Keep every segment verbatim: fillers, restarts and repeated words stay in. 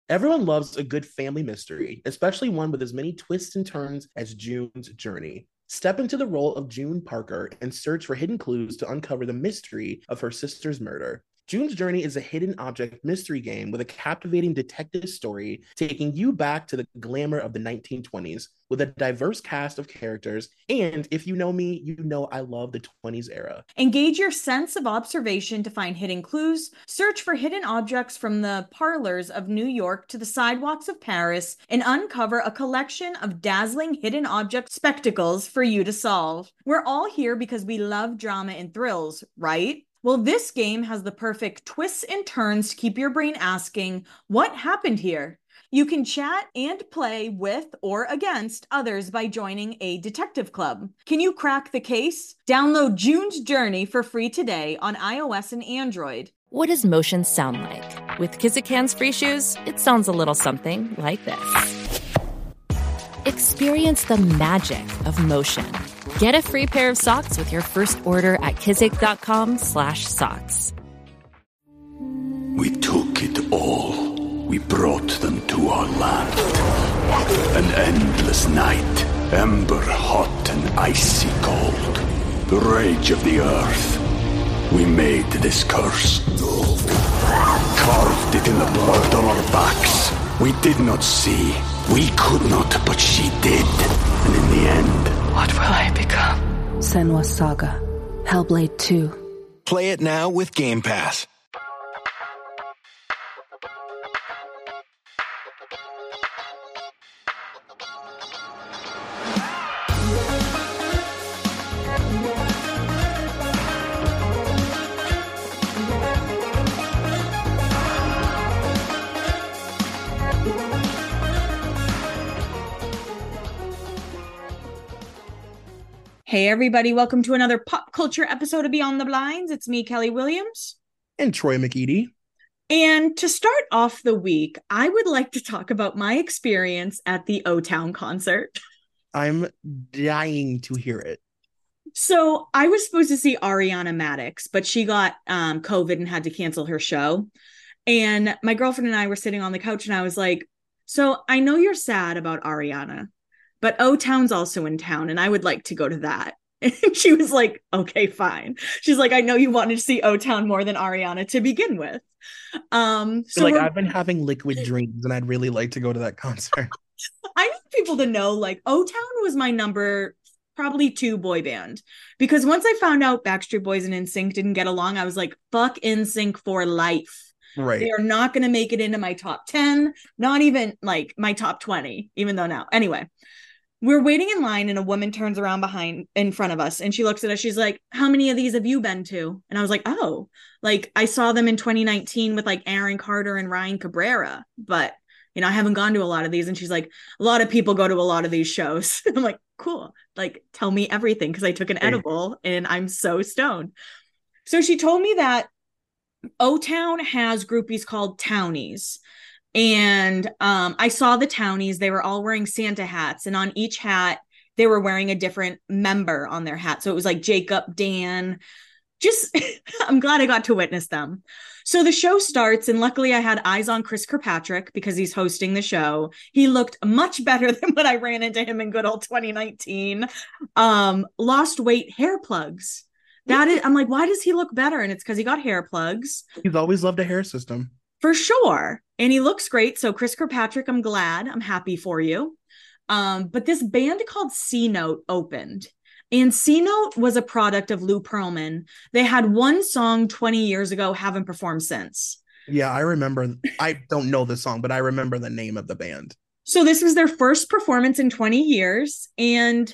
Everyone loves a good family mystery, especially one with as many twists and turns as June's Journey. Step into the role of June Parker and search for hidden clues to uncover the mystery of her sister's murder. June's Journey is a hidden object mystery game with a captivating detective story taking you back to the glamour of the nineteen twenties with a diverse cast of characters. And if you know me, you know I love the twenties era. Engage your sense of observation to find hidden clues, search for hidden objects from the parlors of New York to the sidewalks of Paris, and uncover a collection of dazzling hidden object spectacles for you to solve. We're all here because we love drama and thrills, right? Well, this game has the perfect twists and turns to keep your brain asking, what happened here? You can chat and play with or against others by joining a detective club. Can you crack the case? Download June's Journey for free today on iOS and Android. What does motion sound like? With Kizikans free shoes, it sounds a little something like this. Experience the magic of motion. Get a free pair of socks with your first order at kizik.com slash socks. We took it all. We brought them to our land. An endless night, ember hot and icy cold. The rage of the earth. We made this curse. Carved it in the blood on our backs. We did not see. We could not, but she did. And in the end... what will I become? Senua's Saga. Hellblade two. Play it now with Game Pass. Hey, everybody. Welcome to another pop culture episode of Beyond the Blinds. It's me, Kelly Williams. And Troy McEady. And to start off the week, I would like to talk about my experience at the O-Town concert. I'm dying to hear it. So I was supposed to see Ariana Madix, but she got um, COVID and had to cancel her show. And my girlfriend and I were sitting on the couch and I was like, so I know you're sad about Ariana, but O-Town's also in town and I would like to go to that. And she was like, okay, fine. She's like, I know you wanted to see O-Town more than Ariana to begin with. Um, so like, I've been having liquid dreams and I'd really like to go to that concert. I need people to know, like, O-Town was my number probably two boy band. Because once I found out Backstreet Boys and NSYNC didn't get along, I was like, fuck NSYNC for life. Right. They are not going to make it into my top ten, not even like my top twenty, even though now. Anyway, we're waiting in line and a woman turns around behind in front of us and she looks at us. She's like, how many of these have you been to? And I was like, oh, like I saw them in twenty nineteen with like Aaron Carter and Ryan Cabrera, but you know, I haven't gone to a lot of these. And she's like, a lot of people go to a lot of these shows. I'm like, cool. Like, tell me everything. Cause I took an edible and I'm so stoned. So she told me that O-Town has groupies called Townies. And um, I saw the Townies. They were all wearing Santa hats. And on each hat, they were wearing a different member on their hat. So it was like Jacob, Dan. Just, I'm glad I got to witness them. So the show starts, and luckily I had eyes on Chris Kirkpatrick because he's hosting the show. He looked much better than when I ran into him in good old twenty nineteen. Um, lost weight hair plugs. That is, I'm like, why does he look better? And it's because he got hair plugs. He's always loved a hair system. For sure. And he looks great. So Chris Kirkpatrick, I'm glad. I'm happy for you. Um, but this band called C Note opened. And C Note was a product of Lou Pearlman. They had one song twenty years ago, haven't performed since. Yeah, I remember. I don't know the song, but I remember the name of the band. So this was their first performance in twenty years. And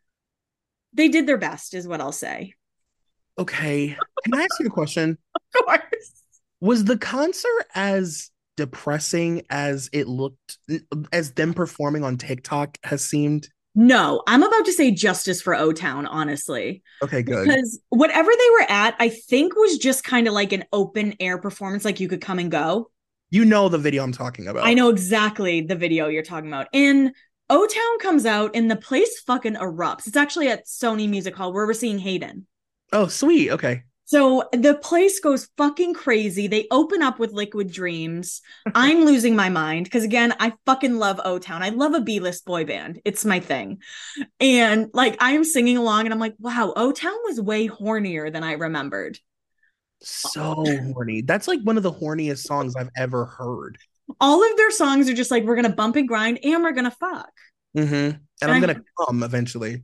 they did their best, is what I'll say. Okay. Can I ask you a question? Of course. Was the concert as depressing as it looked, as them performing on TikTok has seemed? No, I'm about to say justice for O-Town, honestly. Okay, good. Because whatever they were at, I think was just kind of like an open air performance, like you could come and go. You know the video I'm talking about. I know exactly the video you're talking about. And O-Town comes out and the place fucking erupts. It's actually at Sony Music Hall where we're seeing Hayden. Oh, sweet. Okay. So the place goes fucking crazy. They open up with Liquid Dreams. I'm losing my mind because, again, I fucking love O-Town. I love a B-list boy band. It's my thing. And like I am singing along and I'm like, wow, O-Town was way hornier than I remembered. So horny. That's like one of the horniest songs I've ever heard. All of their songs are just like, we're going to bump and grind and we're going to fuck. Mm-hmm. And, and I'm going to come eventually.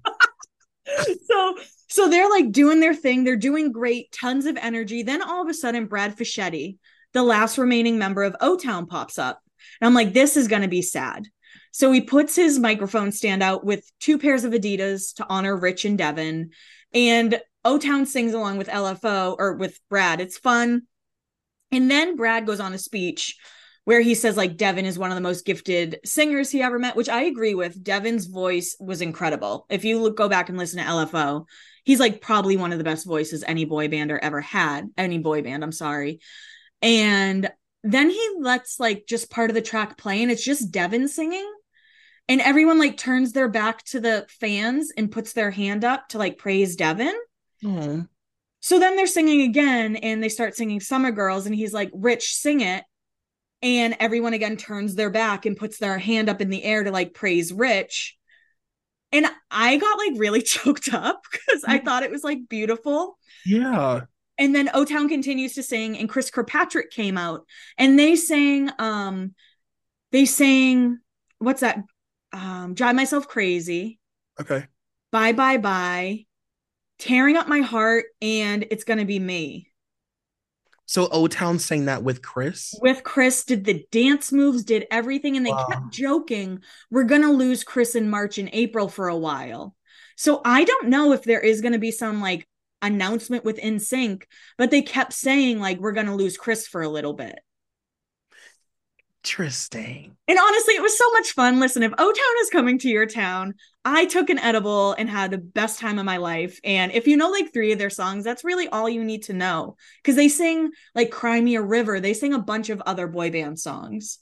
so so they're like doing their thing. They're doing great, tons of energy. Then all of a sudden, Brad Fischetti, the last remaining member of O-Town, pops up. And I'm like, this is going to be sad. So he puts his microphone stand out with two pairs of Adidas to honor Rich and Devin. And O-Town sings along with L F O or with Brad. It's fun. And then Brad goes on a speech where he says like Devin is one of the most gifted singers he ever met, which I agree with. Devin's voice was incredible. If you look, go back and listen to L F O, he's like probably one of the best voices any boy bander ever had. Any boy band, I'm sorry. And then he lets like just part of the track play and it's just Devin singing. And everyone like turns their back to the fans and puts their hand up to like praise Devin. Mm-hmm. So then they're singing again and they start singing Summer Girls and he's like, Rich, sing it. And everyone again turns their back and puts their hand up in the air to like praise Rich. And I got like really choked up because I thought it was like beautiful. Yeah. And then O-Town continues to sing and Chris Kirkpatrick came out and they sang, um, they sang, what's that? Um, Drive Myself Crazy. Okay. Bye, bye, bye. Tearing Up My Heart and It's Gonna Be Me. So O-Town sang that with Chris? With Chris, did the dance moves, did everything. And they wow. kept joking, we're going to lose Chris in March and April for a while. So I don't know if there is going to be some like announcement with N Sync, but they kept saying like, we're going to lose Chris for a little bit. Interesting. And honestly, it was so much fun. Listen, if O-Town is coming to your town, I took an edible and had the best time of my life. And if you know like three of their songs, that's really all you need to know. Because they sing like Cry Me a River. They sing a bunch of other boy band songs.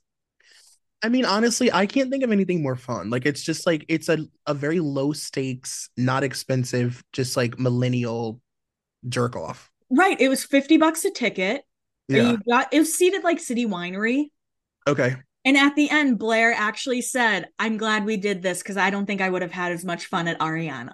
I mean, honestly, I can't think of anything more fun. Like, it's just like, it's a, a very low stakes, not expensive, just like millennial jerk off. Right. It was fifty bucks a ticket. Yeah. You got, it was seated like City Winery. Okay. And at the end, Blair actually said, I'm glad we did this because I don't think I would have had as much fun at Ariana.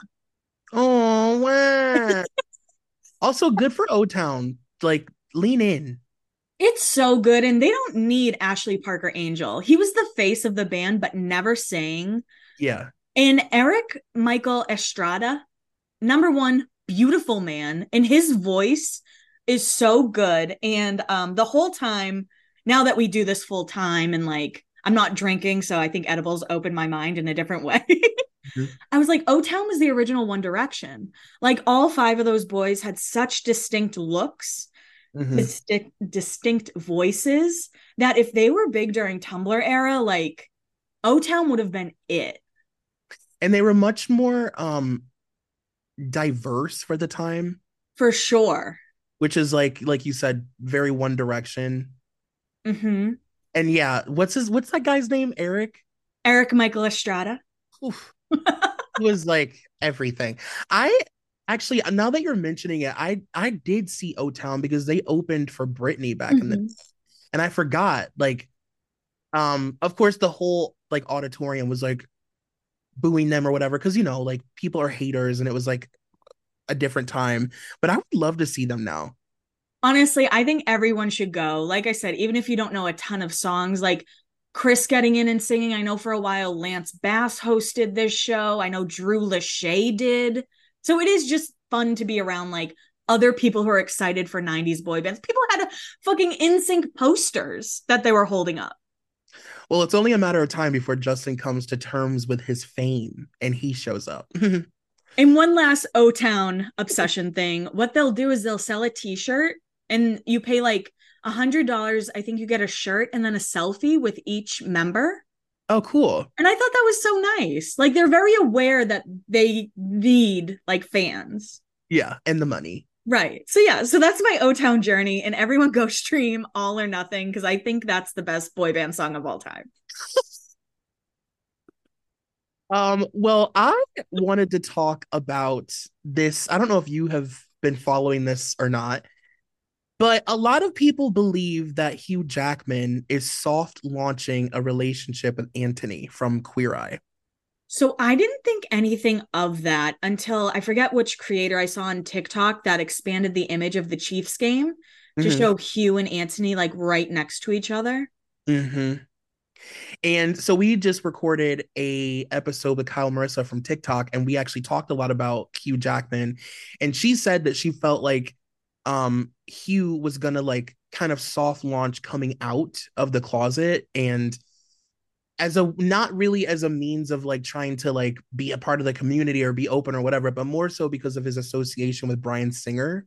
Oh, wow. Also, good for O-Town. Like, lean in. It's so good. And they don't need Ashley Parker Angel. He was the face of the band, but never sang. Yeah. And Eric Michael Estrada, number one, beautiful man. And his voice is so good. And um, the whole time, now that we do this full time and like, I'm not drinking, so I think edibles opened my mind in a different way. mm-hmm. I was like, O-Town was the original One Direction. Like all five of those boys had such distinct looks, mm-hmm. distinct, distinct voices that if they were big during Tumblr era, like O-Town would have been it. And they were much more um, diverse for the time. For sure. Which is like, like you said, very One Direction. Mm-hmm. And yeah, what's his what's that guy's name? Eric? Eric Michael Estrada. Oof. It was like everything. I actually, now that you're mentioning it, I I did see O-Town because they opened for Britney back mm-hmm. in the and I forgot. Like, um, of course, the whole like auditorium was like booing them or whatever, because you know, like people are haters and it was like a different time. But I would love to see them now. Honestly, I think everyone should go. Like I said, even if you don't know a ton of songs, like Chris getting in and singing. I know for a while Lance Bass hosted this show. I know Drew Lachey did. So it is just fun to be around like other people who are excited for nineties boy bands. People had a fucking N Sync posters that they were holding up. Well, it's only a matter of time before Justin comes to terms with his fame and he shows up. And one last O-Town obsession thing. What they'll do is they'll sell a t-shirt and you pay like a hundred dollars. I think you get a shirt and then a selfie with each member. Oh, cool. And I thought that was so nice. Like they're very aware that they need like fans. Yeah. And the money. Right. So yeah, so that's my O-Town journey, and everyone go stream All or Nothing because I think that's the best boy band song of all time. um, well, I wanted to talk about this. I don't know if you have been following this or not, But a lot of people believe that Hugh Jackman is soft launching a relationship with Anthony from Queer Eye. So I didn't think anything of that until I forget which creator I saw on TikTok that expanded the image of the Chiefs game to Mhm. show Hugh and Anthony like right next to each other. hmm And so we just recorded a episode with Kyle Marissa from TikTok, and we actually talked a lot about Hugh Jackman. And she said that she felt like um Hugh was gonna like kind of soft launch coming out of the closet, and as a not really as a means of like trying to like be a part of the community or be open or whatever, but more so because of his association with Bryan Singer.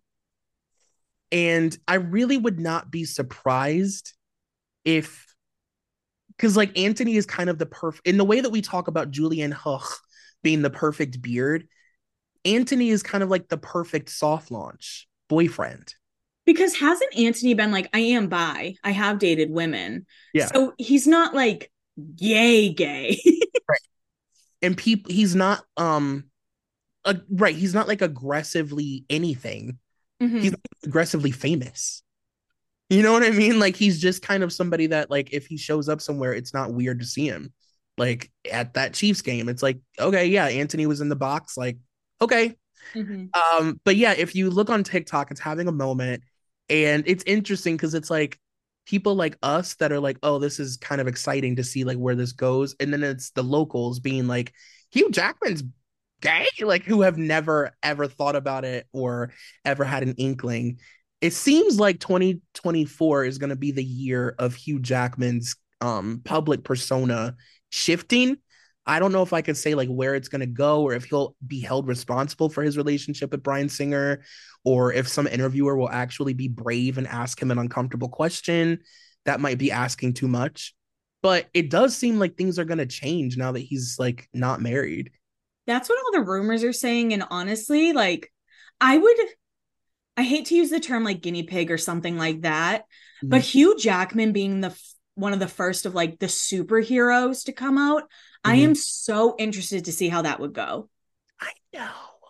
And I really would not be surprised if, because like Anthony is kind of the perfect in the way that we talk about Julianne Hough being the perfect beard. Anthony is kind of like the perfect soft launch boyfriend. Because hasn't Anthony been like, I am bi, I have dated women. Yeah. So he's not like gay, gay. Right. And people, he's not, um, uh, right. He's not like aggressively anything. Mhm. He's not aggressively famous. You know what I mean? Like he's just kind of somebody that like if he shows up somewhere, it's not weird to see him. Like at that Chiefs game, it's like, okay, yeah, Anthony was in the box. Like, okay. Mhm. Um, but yeah, if you look on TikTok, it's having a moment, and it's interesting because it's like people like us that are like, oh, this is kind of exciting to see like where this goes. And then it's the locals being like, Hugh Jackman's gay, like who have never ever thought about it or ever had an inkling. It seems like twenty twenty-four is going to be the year of Hugh Jackman's um public persona shifting. I don't know if I could say like where it's going to go or if he'll be held responsible for his relationship with Bryan Singer, or if some interviewer will actually be brave and ask him an uncomfortable question. That might be asking too much, but it does seem like things are going to change now that he's like not married. That's what all the rumors are saying. And honestly, like, I would, I hate to use the term like guinea pig or something like that, Mhm. but Hugh Jackman being the f- one of the first of like the superheroes to come out, I Mhm. am so interested to see how that would go. I know.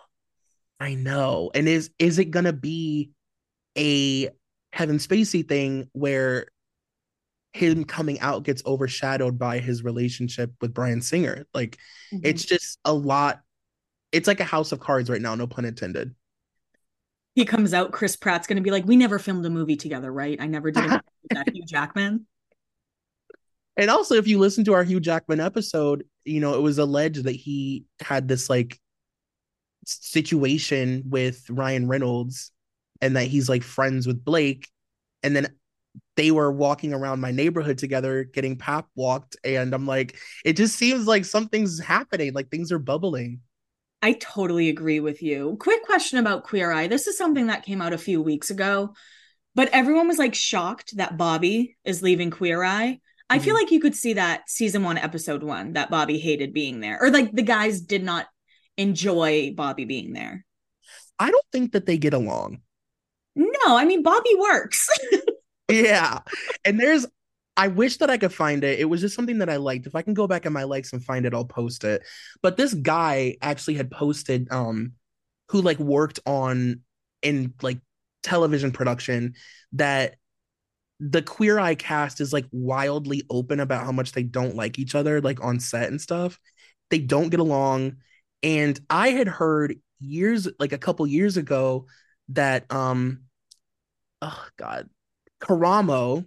I know. And is is it gonna be a Kevin Spacey thing where him coming out gets overshadowed by his relationship with Bryan Singer? Like Mhm. it's just a lot. It's like a house of cards right now, no pun intended. He comes out, Chris Pratt's going to be like, we never filmed a movie together, right? I never did a movie with that Hugh Jackman. And also, if you listen to our Hugh Jackman episode, you know, it was alleged that he had this like situation with Ryan Reynolds and that he's like friends with Blake. And then they were walking around my neighborhood together getting pap walked. And I'm like, it just seems like something's happening, like things are bubbling. I totally agree with you. Quick question about Queer Eye. This is something that came out a few weeks ago, but everyone was like shocked that Bobby is leaving Queer Eye. I feel Mhm. like you could see that season one, episode one, that Bobby hated being there, or like the guys did not enjoy Bobby being there. I don't think that they get along. No, I mean, Bobby works. Yeah. And there's, I wish that I could find it. It was just something that I liked. If I can go back in my likes and find it, I'll post it. But this guy actually had posted, um, who like worked on in like television production, that the Queer Eye cast is like wildly open about how much they don't like each other, like on set and stuff. They don't get along. And I had heard years, like a couple years ago, that um, oh God, Karamo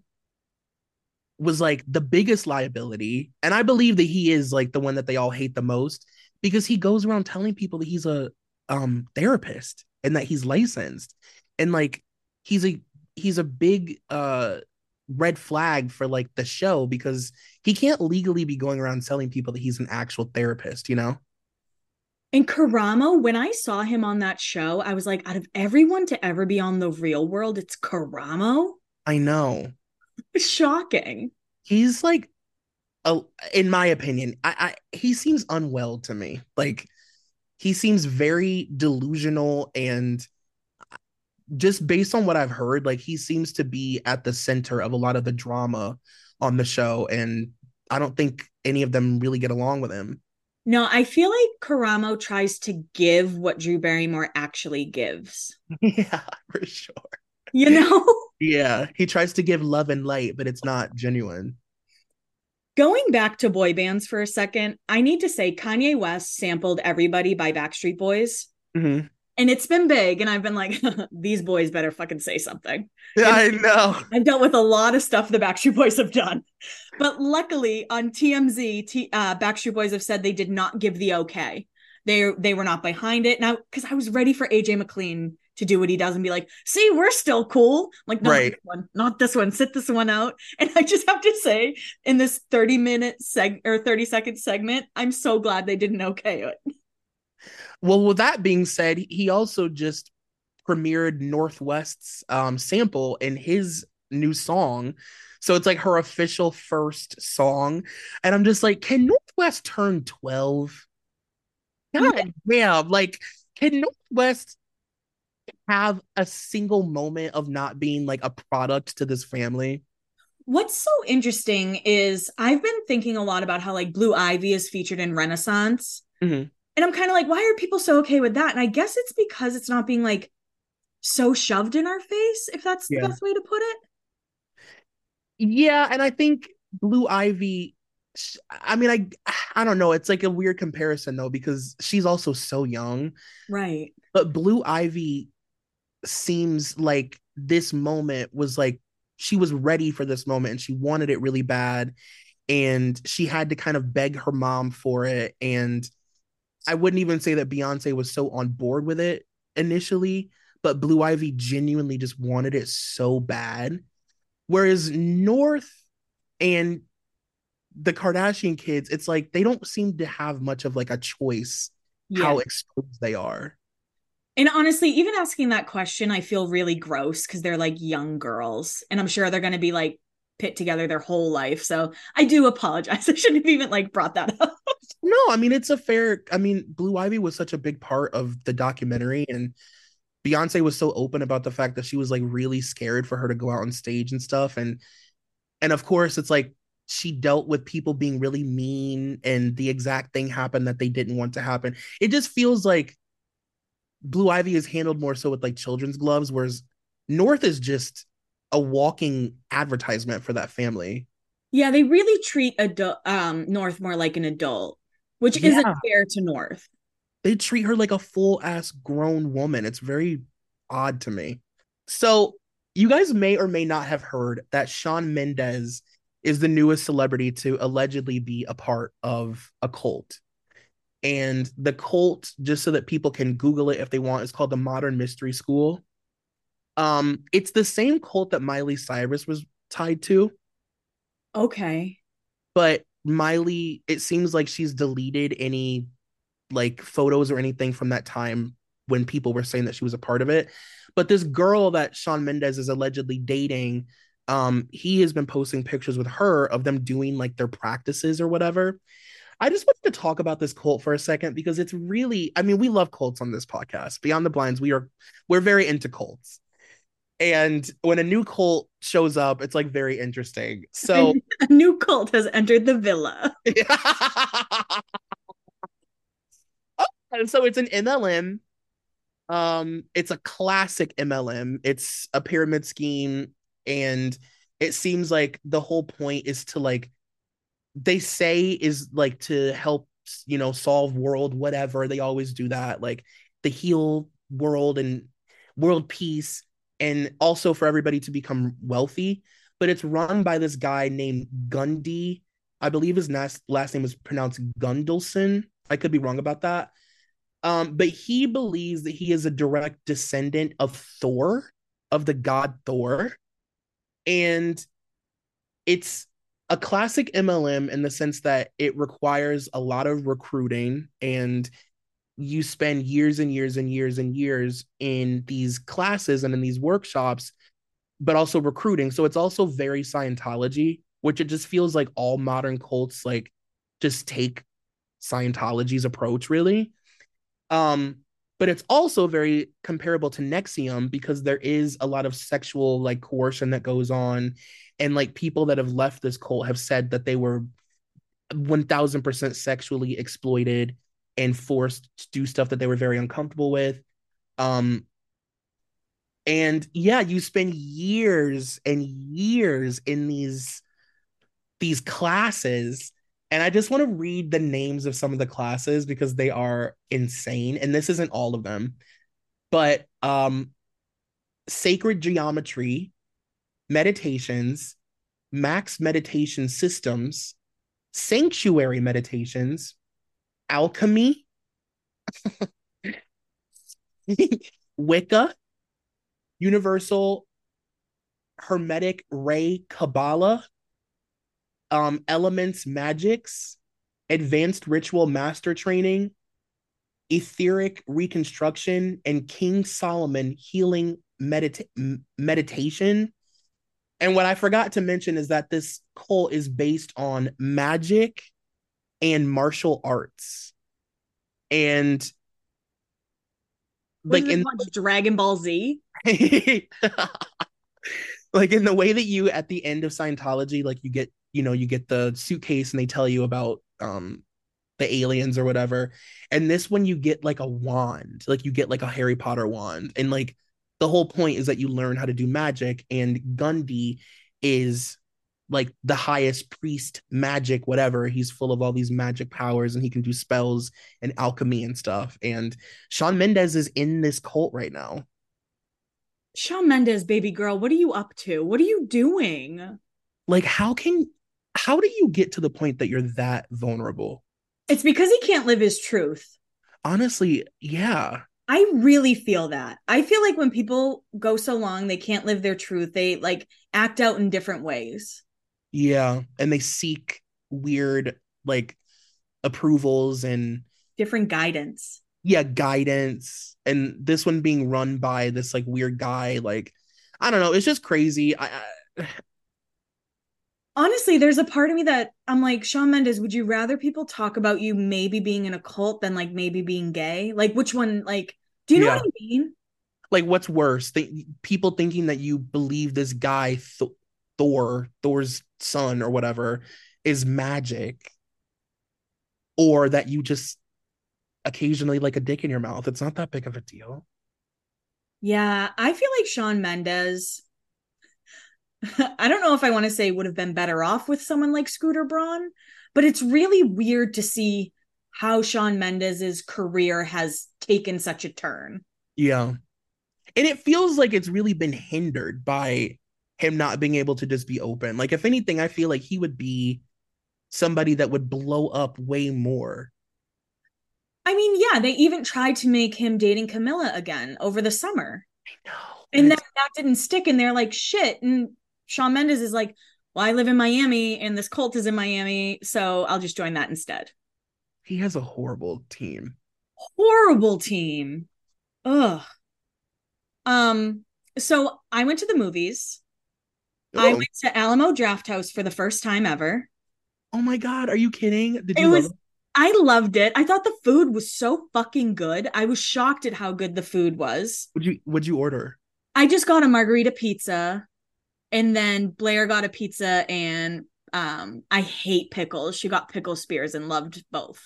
was like the biggest liability. And I believe that he is like the one that they all hate the most because he goes around telling people that he's a um therapist and that he's licensed. And like he's a he's a big uh red flag for like the show because he can't legally be going around telling people that he's an actual therapist, you know? And Karamo, when I saw him on that show, I was like, out of everyone to ever be on The Real World, it's Karamo. I know. Shocking. He's like a, in my opinion, I, I he seems unwell to me. Like he seems very delusional, and just based on what I've heard, like he seems to be at the center of a lot of the drama on the show, and I don't think any of them really get along with him. No, I feel like Karamo tries to give what Drew Barrymore actually gives. Yeah, for sure. You know? Yeah, he tries to give love and light, but it's not genuine. Going back to boy bands for a second, I need to say Kanye West sampled Everybody by Backstreet Boys. Mm-hmm. And it's been big, and I've been like, these boys better fucking say something. Yeah, I And know. I've dealt with a lot of stuff the Backstreet Boys have done. But luckily on T M Z, T, uh, Backstreet Boys have said they did not give the okay. They, they were not behind it. Now, because I was ready for A J McLean to do what he does and be like, see, we're still cool. Like, not Right. this one, not this one, sit this one out. And I just have to say, in this thirty minute seg or thirty second segment, I'm so glad they didn't okay it. Well, with that being said, he also just premiered Northwest's um, sample in his new song. So it's like her official first song. And I'm just like, can Northwest turn twelve? God damn. Like, can Northwest have a single moment of not being like a product to this family? What's so interesting is I've been thinking a lot about how like Blue Ivy is featured in Renaissance. Mm-hmm. And I'm kind of like, why are people so okay with that? And I guess it's because it's not being like so shoved in our face, if that's Yeah. the best way to put it. Yeah, and I think Blue Ivy, I mean, I I don't know. It's like a weird comparison though, because she's also so young. Right. But Blue Ivy seems like this moment was like she was ready for this moment and she wanted it really bad. And she had to kind of beg her mom for it. And I wouldn't even say that Beyonce was so on board with it initially, but Blue Ivy genuinely just wanted it so bad. Whereas North and the Kardashian kids, it's like they don't seem to have much of like a choice Yeah. how exposed they are. And honestly, even asking that question, I feel really gross because they're like young girls. And I'm sure they're going to be like put together their whole life. So I do apologize. I shouldn't have even like brought that up. No, I mean, it's a fair, I mean, Blue Ivy was such a big part of the documentary, and Beyonce was so open about the fact that she was like really scared for her to go out on stage and stuff. And, and of course, it's like she dealt with people being really mean and the exact thing happened that they didn't want to happen. It just feels like Blue Ivy is handled more so with like children's gloves, whereas North is just a walking advertisement for that family. Yeah, they really treat adult um North more like an adult, which Yeah. isn't fair to North. They treat her like a full ass grown woman. It's very odd to me. So, you guys may or may not have heard that Shawn Mendes is the newest celebrity to allegedly be a part of a cult. And the cult, just so that people can Google it if they want, is called the Modern Mystery School. Um, it's the same cult that Miley Cyrus was tied to, Okay. but Miley, it seems like she's deleted any like photos or anything from that time when people were saying that she was a part of it. But this girl that Shawn Mendes is allegedly dating, um, he has been posting pictures with her of them doing like their practices or whatever. I just wanted to talk about this cult for a second because it's really, I mean, we love cults on this podcast. Beyond the Blinds, we are we're very into cults. And when a new cult shows up, it's like very interesting. So A new cult has entered the villa. And so it's an M L M. Um, it's a classic M L M. It's a pyramid scheme, and it seems like the whole point is to like they say is like to help, you know, solve world whatever. They always do that, like the heal world and world peace, and also for everybody to become wealthy. But it's run by this guy named Gundy. I believe his last last name is pronounced Gundelson. I could be wrong about that. Um, but he believes that he is a direct descendant of Thor, of the god Thor. And it's a classic M L M in the sense that it requires a lot of recruiting, and you spend years and years and years and years in these classes and in these workshops, but also recruiting. So it's also very Scientology, which it just feels like all modern cults like just take Scientology's approach, really. Um, but it's also very comparable to N X I V M because there is a lot of sexual like coercion that goes on, and like people that have left this cult have said that they were one thousand percent sexually exploited and forced to do stuff that they were very uncomfortable with. Um, And yeah, you spend years and years in these these classes. And I just want to read the names of some of the classes because they are insane. And this isn't all of them, but um sacred geometry, meditations, max meditation systems, sanctuary meditations, alchemy, Wicca, universal hermetic ray Kabbalah, um, elements magics, advanced ritual master training, etheric reconstruction, and King Solomon healing medita- meditation. And what I forgot to mention is that this cult is based on magic and martial arts. And Was like it in much Dragon Ball Z? like in the way that you at the end of Scientology, like you get, you know, you get the suitcase and they tell you about um the aliens or whatever. And this one you get like a wand, like you get like a Harry Potter wand. And like the whole point is that you learn how to do magic. And Gundy is like the highest priest magic, whatever. He's full of all these magic powers and he can do spells and alchemy and stuff. And Shawn Mendes is in this cult right now. Shawn Mendes, baby girl, what are you up to? What are you doing? Like, how can, how do you get to the point that you're that vulnerable? It's because he can't live his truth. Honestly, yeah. I really feel that. I feel like when people go so long, they can't live their truth. They like act out in different ways. Yeah. And they seek weird, like, approvals and different guidance. Yeah, guidance. And this one being run by this like weird guy. Like, I don't know. It's just crazy. I, I... Honestly, there's a part of me that I'm like, Shawn Mendes, would you rather people talk about you maybe being in a cult than like maybe being gay? Like, which one? Like, do you know yeah. what I mean? Like, what's worse? Th- people thinking that you believe this guy, Th- Thor, Thor's son or whatever, is magic, or that you just occasionally like a dick in your mouth. It's not that big of a deal. Yeah, I feel like Shawn Mendes, I don't know if I want to say would have been better off with someone like Scooter Braun, but it's really weird to see how Shawn Mendes's career has taken such a turn. Yeah. And it feels like it's really been hindered by him not being able to just be open. Like, if anything, I feel like he would be somebody that would blow up way more. I mean, yeah, they even tried to make him dating Camilla again over the summer. I know. And that, that didn't stick. And they're like, shit. And Shawn Mendes is like, well, I live in Miami and this cult is in Miami, so I'll just join that instead. He has a horrible team. Horrible team. Ugh. Um, so I went to the movies. Oh. I went to Alamo Drafthouse for the first time ever. Oh my God, are you kidding? Did you it was love it? I loved it. I thought the food was so fucking good. I was shocked at how good the food was. Would you would you order? I just got a margarita pizza, and then Blair got a pizza, and um, I hate pickles. She got pickle spears and loved both.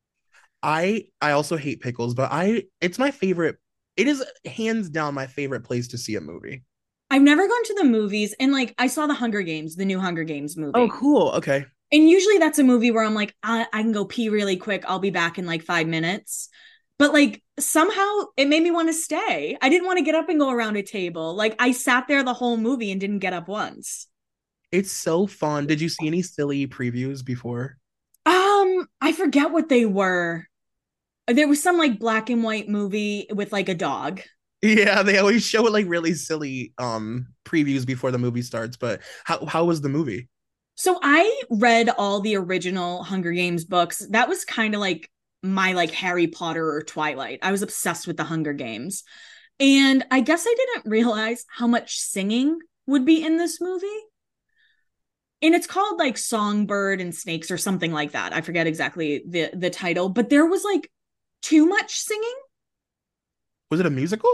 I I also hate pickles, but I it's my favorite. It is hands down my favorite place to see a movie. I've never gone to the movies, and like I saw the Hunger Games, the new Hunger Games movie. Oh, cool. Okay. And usually that's a movie where I'm like, I, I can go pee really quick. I'll be back in like five minutes. But like somehow it made me want to stay. I didn't want to get up and go around a table. Like I sat there the whole movie and didn't get up once. It's so fun. Did you see any silly previews before? Um, I forget what they were. There was some like black and white movie with like a dog. Yeah, they always show like really silly um previews before the movie starts. But how how was the movie? So I read all the original Hunger Games books. That was kind of like my like Harry Potter or Twilight. I was obsessed with the Hunger Games. And I guess I didn't realize how much singing would be in this movie. And it's called like Songbird and Snakes or something like that. I forget exactly the, the title, but there was like too much singing. Was it a musical?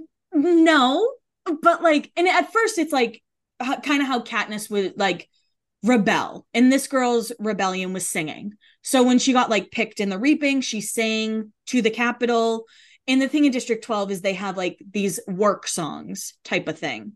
No, but like, and at first it's like kind of how Katniss would like rebel, and this girl's rebellion was singing. So when she got like picked in the reaping, she sang to the Capitol, And the thing in District twelve is they have like these work songs type of thing.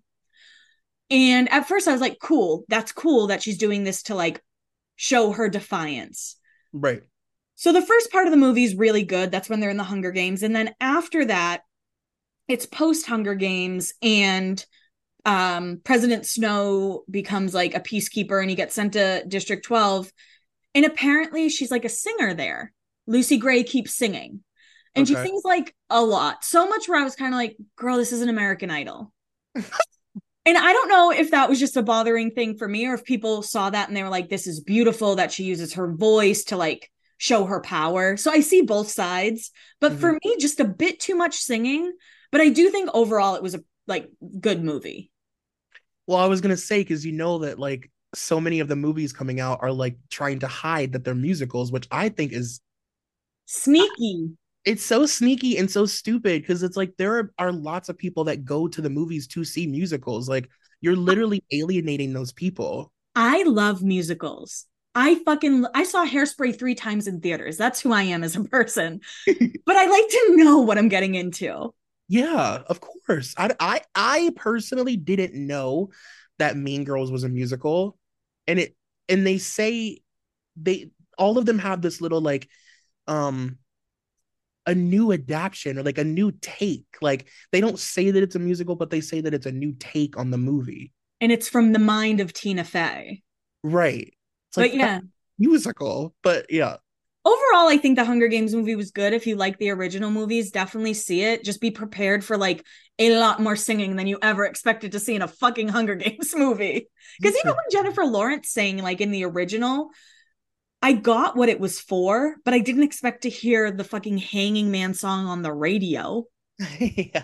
And at first I was like, cool, that's cool that she's doing this to like show her defiance. Right. So the first part of the movie is really good. That's when they're in the Hunger Games. And then after that, it's post Hunger Games, and um, President Snow becomes like a peacekeeper and he gets sent to District twelve. And apparently she's like a singer there. Lucy Gray keeps singing. And okay. she sings like a lot. So much where I was kind of like, girl, this is an American Idol. And I don't know if that was just a bothering thing for me, or if people saw that and they were like, this is beautiful that she uses her voice to like show her power. So I see both sides. But mm-hmm. for me, just a bit too much singing. But I do think overall it was a like good movie. Well, I was going to say, because you know that like so many of the movies coming out are like trying to hide that they're musicals, which I think is sneaky. It's so sneaky and so stupid, because it's like there are, are lots of people that go to the movies to see musicals. Like you're literally alienating those people. I love musicals. I fucking I saw Hairspray three times in theaters. That's who I am as a person. But I like to know what I'm getting into. Yeah, of course. I I I personally didn't know that Mean Girls was a musical, and it and they say they all of them have this little like um a new adaptation or like a new take. Like they don't say that it's a musical, but they say that it's a new take on the movie. And it's from the mind of Tina Fey. Right. It's but like yeah. Musical, but yeah. Overall, I think the Hunger Games movie was good. If you like the original movies, definitely see it. Just be prepared for like a lot more singing than you ever expected to see in a fucking Hunger Games movie. Because even when Jennifer Lawrence sang like in the original, I got what it was for, but I didn't expect to hear the fucking Hanging Man song on the radio. Yeah.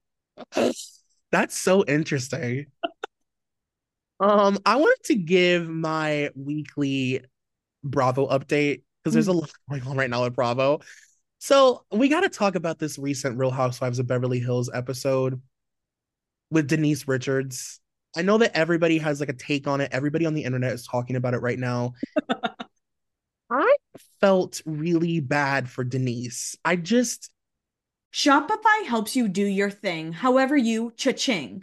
That's so interesting. um, I wanted to give my weekly Bravo update, because there's a lot going on right now at Bravo. So we got to talk about this recent Real Housewives of Beverly Hills episode with Denise Richards. I know that everybody has like a take on it. Everybody on the internet is talking about it right now. I felt really bad for Denise. I just... Shopify helps you do your thing, however you cha-ching.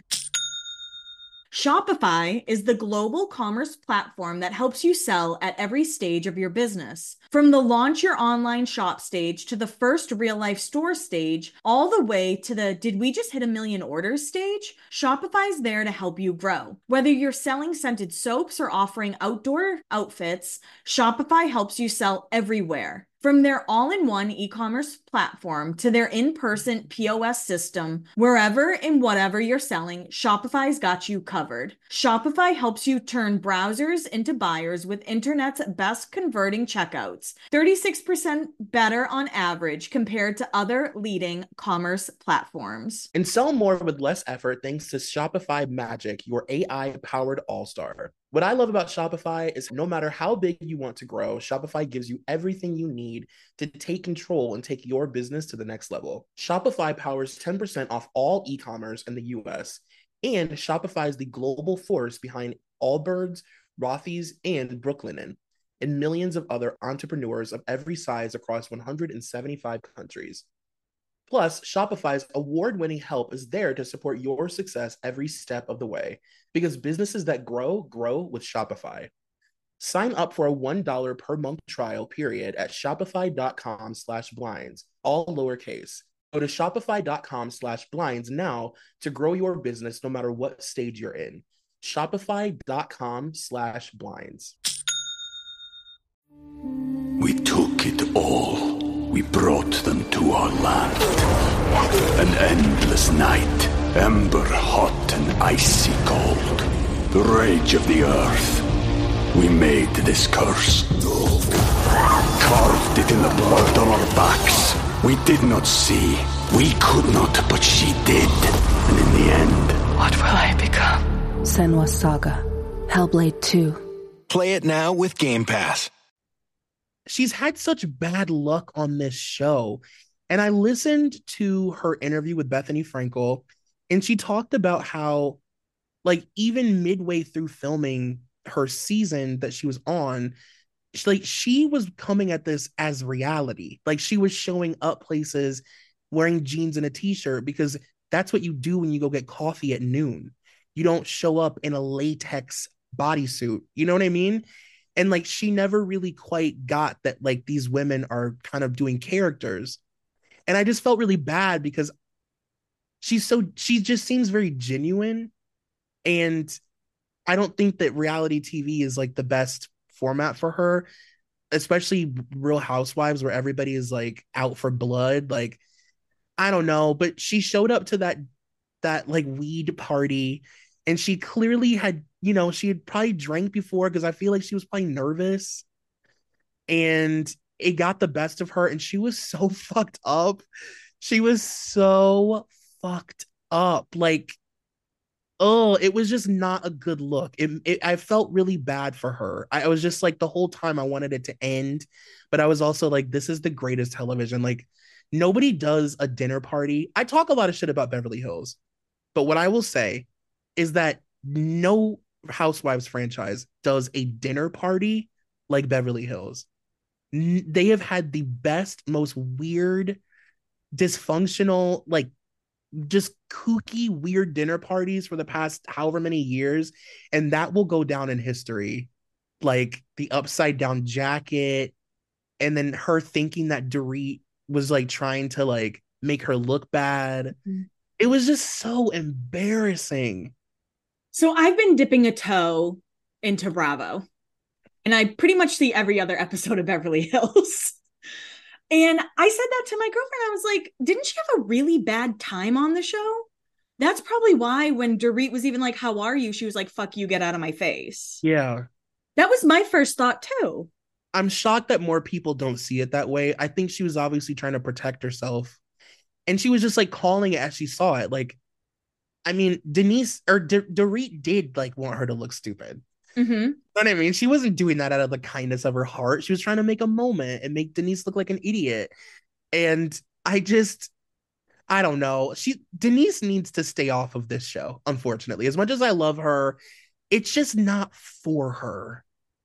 Shopify is the global commerce platform that helps you sell at every stage of your business. From the launch your online shop stage to the first real life store stage, all the way to the did we just hit a million orders stage, Shopify's there to help you grow. Whether you're selling scented soaps or offering outdoor outfits, Shopify helps you sell everywhere. From their all-in-one e-commerce platform to their in-person P O S system, wherever and whatever you're selling, Shopify's got you covered. Shopify helps you turn browsers into buyers with internet's best converting checkouts, thirty-six percent better on average compared to other leading commerce platforms. And sell more with less effort thanks to Shopify Magic, your A I-powered all-star. What I love about Shopify is no matter how big you want to grow, Shopify gives you everything you need to take control and take your business to the next level. Shopify powers ten percent off all e-commerce in the U S, and Shopify is the global force behind Allbirds, Rothy's, and Brooklinen, and millions of other entrepreneurs of every size across one hundred seventy-five countries. Plus, Shopify's award-winning help is there to support your success every step of the way, because businesses that grow, grow with Shopify. Sign up for a one dollar per month trial period at shopify.com slash blinds, all lowercase. Go to shopify.com slash blinds now to grow your business no matter what stage you're in. Shopify.com slash blinds. We took it all. We brought them to our land. An endless night, ember hot and icy cold. The rage of the earth. We made this curse. Carved it in the blood on our backs. We did not see. We could not, but she did. And in the end... What will I become? Senua's Saga. Hellblade two. Play it now with Game Pass. She's had such bad luck on this show. And I listened to her interview with Bethany Frankel, and she talked about how, like, even midway through filming her season that she was on, she, like, she was coming at this as reality. Like, she was showing up places wearing jeans and a t-shirt, because that's what you do when you go get coffee at noon. You don't show up in a latex bodysuit. You know what I mean? And like, she never really quite got that, like, these women are kind of doing characters. And I just felt really bad because she's so, she just seems very genuine. And I don't think that reality T V is like the best format for her, especially Real Housewives, where everybody is like out for blood. Like, I don't know, but she showed up to that, that like weed party, and she clearly had, you know, she had probably drank before, because I feel like she was probably nervous, and it got the best of her, and she was so fucked up. She was so fucked up. Like, oh, it was just not a good look. It, it I felt really bad for her. I, I was just like, the whole time I wanted it to end, but I was also like, this is the greatest television. Like, nobody does a dinner party. I talk a lot of shit about Beverly Hills, but what I will say is that no Housewives franchise does a dinner party like Beverly Hills. N- they have had the best, most weird, dysfunctional, like, just kooky, weird dinner parties for the past however many years, and that will go down in history. Like the upside down jacket, and then her thinking that Dorit was like trying to like make her look bad. Mm-hmm. It was just so embarrassing. So I've been dipping a toe into Bravo, and I pretty much see every other episode of Beverly Hills. And I said that to my girlfriend. I was like, didn't she have a really bad time on the show? That's probably why when Dorit was even like, how are you? She was like, fuck you, get out of my face. Yeah. That was my first thought too. I'm shocked that more people don't see it that way. I think she was obviously trying to protect herself. And she was just like calling it as she saw it. Like, I mean, Denise or D- Dorit did like want her to look stupid. Mm-hmm. You know what I mean? She wasn't doing that out of the kindness of her heart. She was trying to make a moment and make Denise look like an idiot. And I just, I don't know. She Denise needs to stay off of this show, unfortunately. As much as I love her, it's just not for her.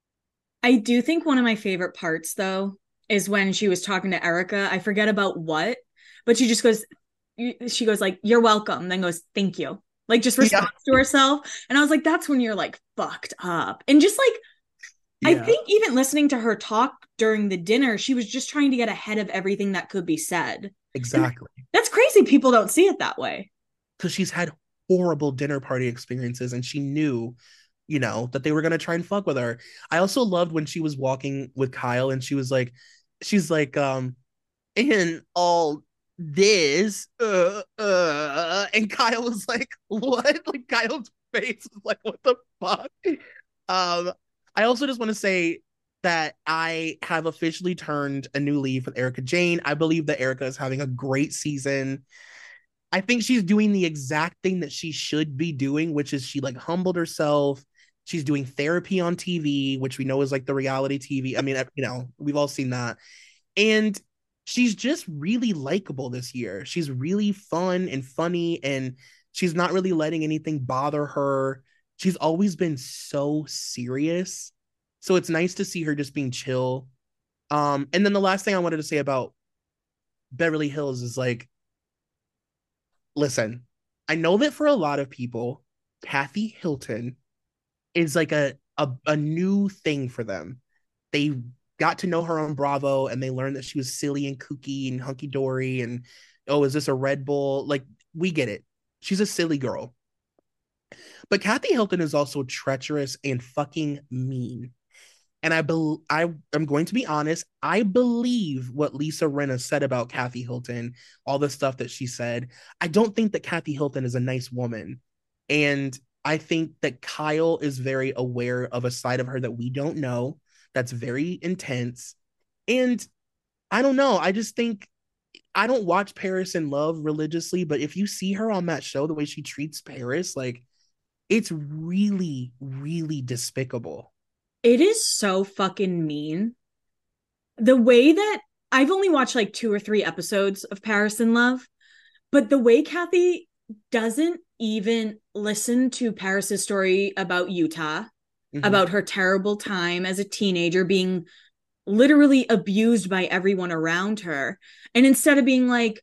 I do think one of my favorite parts, though, is when she was talking to Erica. I forget about what, but she just goes, she goes like, you're welcome. Then goes, thank you. Like, just responds yeah. to herself. And I was like, that's when you're like fucked up. And just like, yeah. I think even listening to her talk during the dinner, she was just trying to get ahead of everything that could be said. Exactly. And that's crazy. People don't see it that way. Because she's had horrible dinner party experiences, and she knew, you know, that they were going to try and fuck with her. I also loved when she was walking with Kyle, and she was like, she's like, um, and all this, uh, uh, and Kyle was like, what? Like, Kyle's face was like, what the fuck? Um, I also just want to say that I have officially turned a new leaf with Erika Jayne. I believe that Erika is having a great season. I think she's doing the exact thing that she should be doing, which is she like humbled herself. She's doing therapy on T V, which we know is like the reality T V. I mean, you know, we've all seen that. And she's just really likable this year. She's really fun and funny, and she's not really letting anything bother her. She's always been so serious. So it's nice to see her just being chill. Um, and then the last thing I wanted to say about Beverly Hills is like, listen, I know that for a lot of people, Kathy Hilton is like a, a, a new thing for them. They got to know her on Bravo, and they learned that she was silly and kooky and hunky-dory, and, oh, is this a Red Bull? Like, we get it. She's a silly girl. But Kathy Hilton is also treacherous and fucking mean. And I be- I am going to be honest, I believe what Lisa Rinna said about Kathy Hilton, all the stuff that she said. I don't think that Kathy Hilton is a nice woman. And I think that Kyle is very aware of a side of her that we don't know, that's very intense. And I don't know, I just think, I don't watch Paris in Love religiously, but if you see her on that show, the way she treats Paris, like, it's really, really despicable. It is so fucking mean. The way that I've only watched like two or three episodes of Paris in Love, but the way Kathy doesn't even listen to Paris's story about Utah, mm-hmm. about her terrible time as a teenager being literally abused by everyone around her. And instead of being like,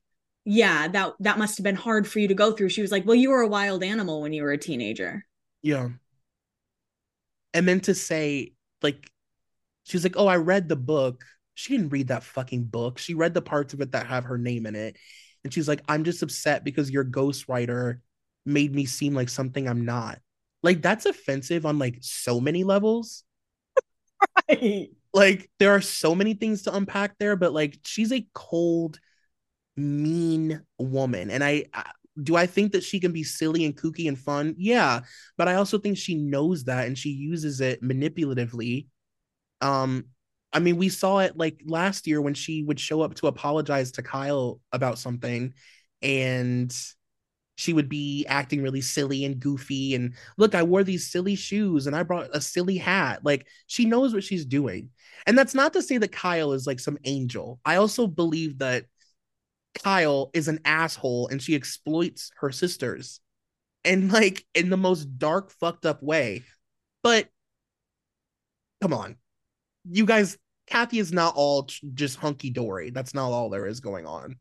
yeah, that that must have been hard for you to go through. She was like, well, you were a wild animal when you were a teenager. Yeah. And then to say, like, she was like, oh, I read the book. She didn't read that fucking book. She read the parts of it that have her name in it. And she's like, I'm just upset because your ghostwriter made me seem like something I'm not. Like, that's offensive on like so many levels. Right. Like, there are so many things to unpack there, but like, she's a cold, mean woman. And I, I do I think that she can be silly and kooky and fun? Yeah. But I also think she knows that and she uses it manipulatively. Um, I mean, we saw it like last year when she would show up to apologize to Kyle about something, and she would be acting really silly and goofy. And look, I wore these silly shoes and I brought a silly hat. Like, she knows what she's doing. And that's not to say that Kyle is like some angel. I also believe that Kyle is an asshole and she exploits her sisters and like in the most dark, fucked up way. But come on, you guys, Kathy is not all just hunky dory. That's not all there is going on.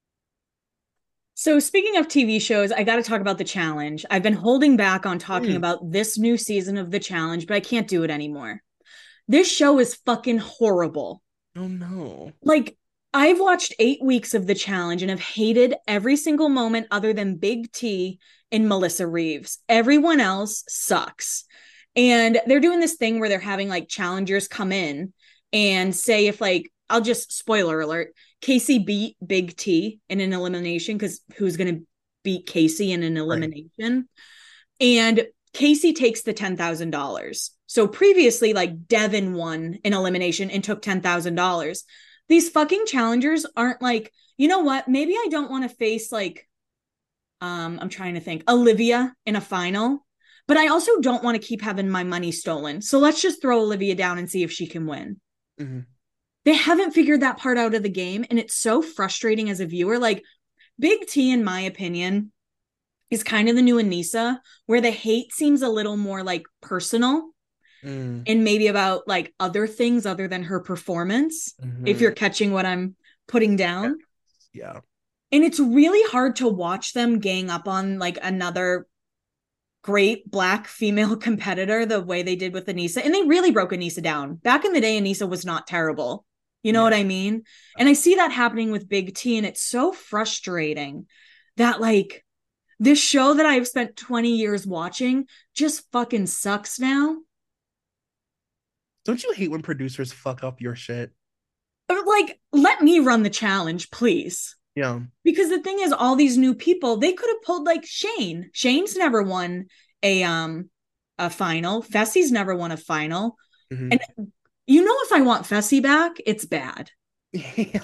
So speaking of T V shows, I got to talk about The Challenge. I've been holding back on talking mm. about this new season of The Challenge, but I can't do it anymore. This show is fucking horrible. Oh no. Like, I've watched eight weeks of The Challenge and have hated every single moment other than Big T and Melissa Reeves. Everyone else sucks. And they're doing this thing where they're having like challengers come in and say if like, I'll just spoiler alert, Casey beat Big T in an elimination because who's going to beat Casey in an elimination? Right. And Casey takes the ten thousand dollars. So previously, like Devin won an elimination and took ten thousand dollars. These fucking challengers aren't like, you know what? Maybe I don't want to face like, um, I'm trying to think, Olivia in a final, but I also don't want to keep having my money stolen. So let's just throw Olivia down and see if she can win. Mm-hmm. They haven't figured that part out of the game. And it's so frustrating as a viewer. Like Big T, in my opinion, is kind of the new Anissa, where the hate seems a little more like personal. Mm. And maybe about like other things other than her performance, mm-hmm. if you're catching what I'm putting down. Yeah. yeah. And it's really hard to watch them gang up on like another great Black female competitor the way they did with Anissa. And they really broke Anissa down. Back in the day, Anissa was not terrible. You know yeah. what I mean? And I see that happening with Big T, and it's so frustrating that like this show that I've spent twenty years watching just fucking sucks now. Don't you hate when producers fuck up your shit? Like, let me run the challenge, please. Yeah. Because the thing is, all these new people, they could have pulled like Shane. Shane's never won a um a final. Fessy's never won a final. Mm-hmm. And you know, if I want Fessy back, it's bad. Yeah.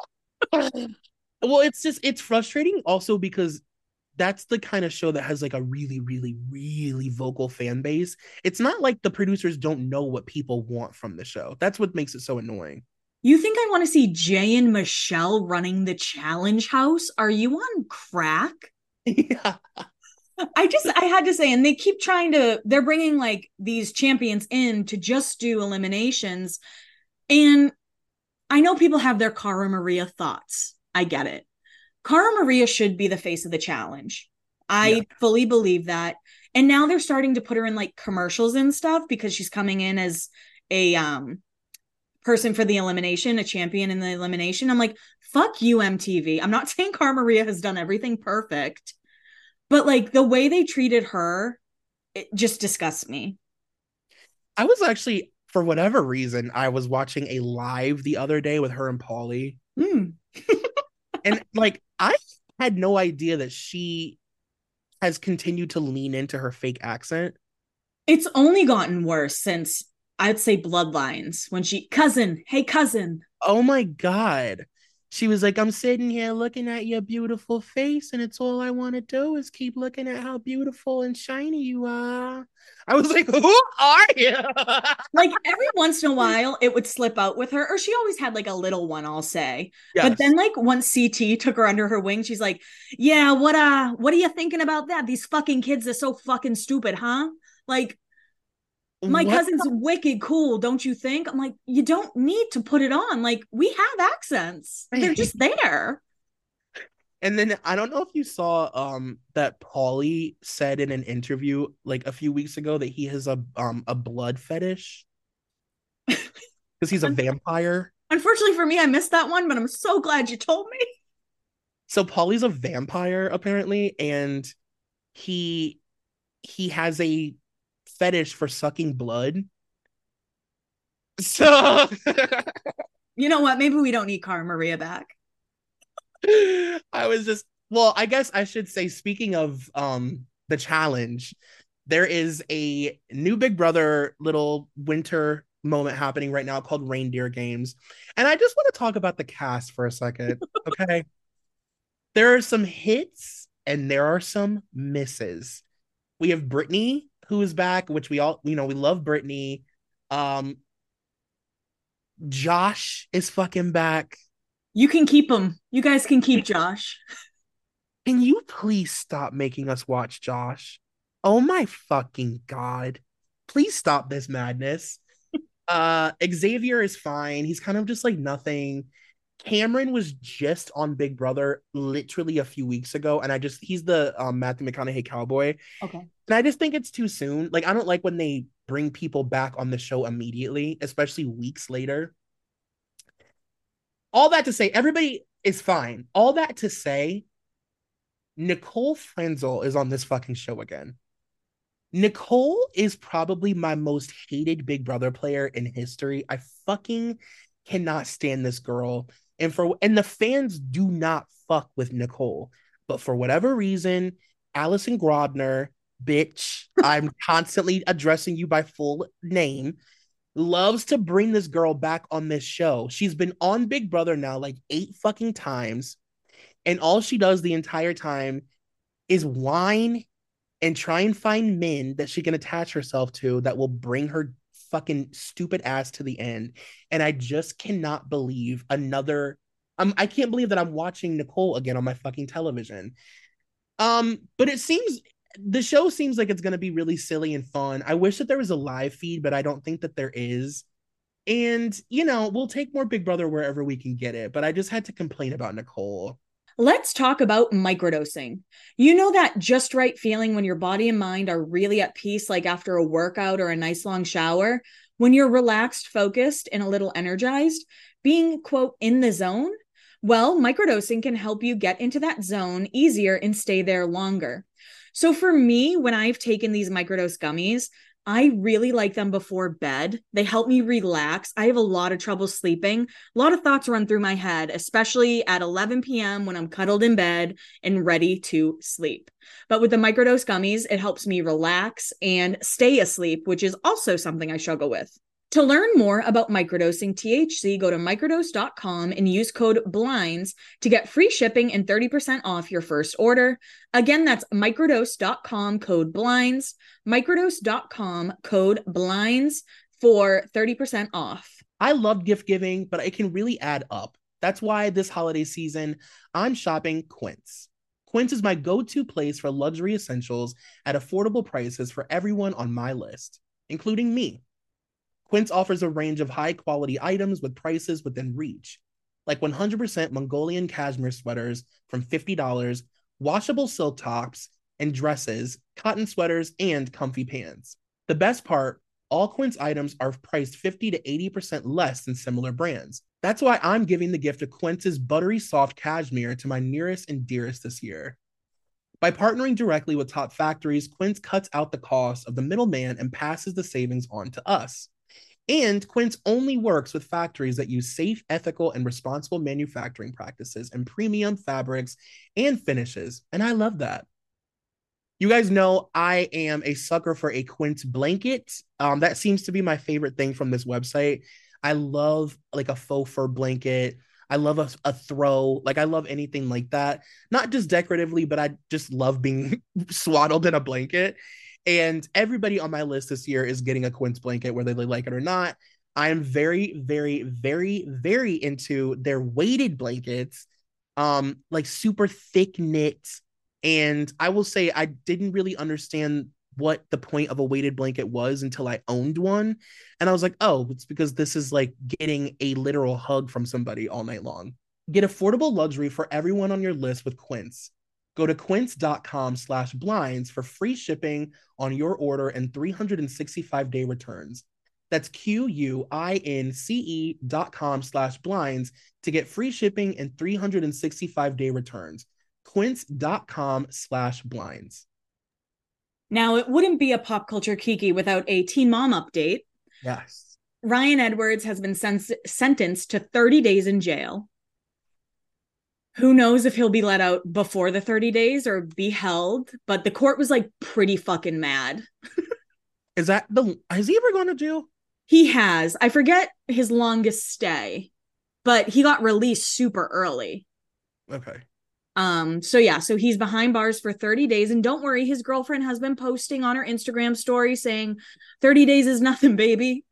Well, it's just, it's frustrating also because that's the kind of show that has like a really, really, really vocal fan base. It's not like the producers don't know what people want from the show. That's what makes it so annoying. You think I want to see Jay and Michelle running the challenge house? Are you on crack? Yeah. I just, I had to say, and they keep trying to, they're bringing like these champions in to just do eliminations. And I know people have their Cara Maria thoughts. I get it. Cara Maria should be the face of the challenge. I yeah. fully believe that. And now they're starting to put her in like commercials and stuff because she's coming in as a um person for the elimination, a champion in the elimination. I'm like, fuck you, M T V. I'm not saying Cara Maria has done everything perfect, but like the way they treated her, it just disgusts me. I was actually, for whatever reason, I was watching a live the other day with her and Paulie. Mm. And like, I had no idea that she has continued to lean into her fake accent. It's only gotten worse since, I'd say, Bloodlines, when she, cousin, hey, cousin. Oh my God. She was like, I'm sitting here looking at your beautiful face, and it's all I want to do is keep looking at how beautiful and shiny you are. I was like, who are you? Like, every once in a while, it would slip out with her, or she always had like a little one, I'll say. Yes. But then, like, once C T took her under her wing, she's like, yeah, what uh, what are you thinking about that? These fucking kids are so fucking stupid, huh? Like, my what? cousin's wicked cool, don't you think? I'm like, you don't need to put it on. Like, we have accents. They're just there. And then I don't know if you saw um that Paulie said in an interview like a few weeks ago that he has a um a blood fetish because he's a vampire. Unfortunately for me, I missed that one, but I'm so glad you told me. So Paulie's a vampire apparently, and he he has a fetish for sucking blood. So you know what? Maybe we don't need Cara Maria back. I was just well, I guess I should say, speaking of um the challenge, there is a new Big Brother little winter moment happening right now called Reindeer Games. And I just want to talk about the cast for a second. Okay. There are some hits and there are some misses. We have Brittany, who is back, which we all, you know, we love Brittany. Um, Josh is fucking back. You can keep him. You guys can keep Josh. Can you please stop making us watch Josh? Oh my fucking God. Please stop this madness. uh, Xavier is fine. He's kind of just like nothing. Cameron was just on Big Brother literally a few weeks ago, and I just he's the um, Matthew McConaughey cowboy. Okay. And I just think it's too soon. Like, I don't like when they bring people back on the show immediately, especially weeks later. All that to say, everybody is fine. All that to say, Nicole Frenzel is on this fucking show again. Nicole is probably my most hated Big Brother player in history. I fucking cannot stand this girl. And for and the fans do not fuck with Nicole. But for whatever reason, Allison Grodner, bitch, I'm constantly addressing you by full name, loves to bring this girl back on this show. She's been on Big Brother now like eight fucking times. And all she does the entire time is whine and try and find men that she can attach herself to that will bring her fucking stupid ass to the end. And I just cannot believe another um I can't believe that I'm watching Nicole again on my fucking television. Um but it seems the show seems like it's going to be really silly and fun. I wish that there was a live feed, but I don't think that there is. And you know, we'll take more Big Brother wherever we can get it, but I just had to complain about Nicole. Let's talk about microdosing. You know that just right feeling when your body and mind are really at peace, like after a workout or a nice long shower, when you're relaxed, focused, and a little energized, being, quote, in the zone? Well, microdosing can help you get into that zone easier and stay there longer. So for me, when I've taken these microdose gummies, I really like them before bed. They help me relax. I have a lot of trouble sleeping. A lot of thoughts run through my head, especially at eleven p.m. when I'm cuddled in bed and ready to sleep. But with the microdose gummies, it helps me relax and stay asleep, which is also something I struggle with. To learn more about microdosing T H C, go to microdose dot com and use code BLINDS to get free shipping and thirty percent off your first order. Again, that's microdose dot com, code BLINDS, microdose dot com, code BLINDS for thirty percent off. I love gift giving, but it can really add up. That's why this holiday season, I'm shopping Quince. Quince is my go-to place for luxury essentials at affordable prices for everyone on my list, including me. Quince offers a range of high-quality items with prices within reach, like one hundred percent Mongolian cashmere sweaters from fifty dollars, washable silk tops and dresses, cotton sweaters, and comfy pants. The best part, all Quince items are priced fifty to eighty percent less than similar brands. That's why I'm giving the gift of Quince's buttery soft cashmere to my nearest and dearest this year. By partnering directly with top factories, Quince cuts out the cost of the middleman and passes the savings on to us. And Quince only works with factories that use safe, ethical, and responsible manufacturing practices and premium fabrics and finishes. And I love that. You guys know I am a sucker for a Quince blanket. Um, that seems to be my favorite thing from this website. I love like a faux fur blanket. I love a, a throw. Like I love anything like that. Not just decoratively, but I just love being swaddled in a blanket. And everybody on my list this year is getting a Quince blanket, whether they like it or not. I am very, very, very, very into their weighted blankets, um, like super thick knit. And I will say I didn't really understand what the point of a weighted blanket was until I owned one. And I was like, oh, it's because this is like getting a literal hug from somebody all night long. Get affordable luxury for everyone on your list with Quince. Go to quince.com slash blinds for free shipping on your order and three hundred sixty-five day returns. That's Q-U-I-N-C-E dot com slash blinds to get free shipping and three hundred sixty-five day returns. Quince.com slash blinds. Now, it wouldn't be a pop culture Kiki without a Teen Mom update. Yes. Ryan Edwards has been sen- sentenced to thirty days in jail. Who knows if he'll be let out before the thirty days or be held, but the court was like pretty fucking mad. Is that the, has he ever gone to jail? He has. I forget his longest stay, but he got released super early. Okay. Um, so yeah, so he's behind bars for thirty days. And don't worry, his girlfriend has been posting on her Instagram story saying thirty days is nothing, baby.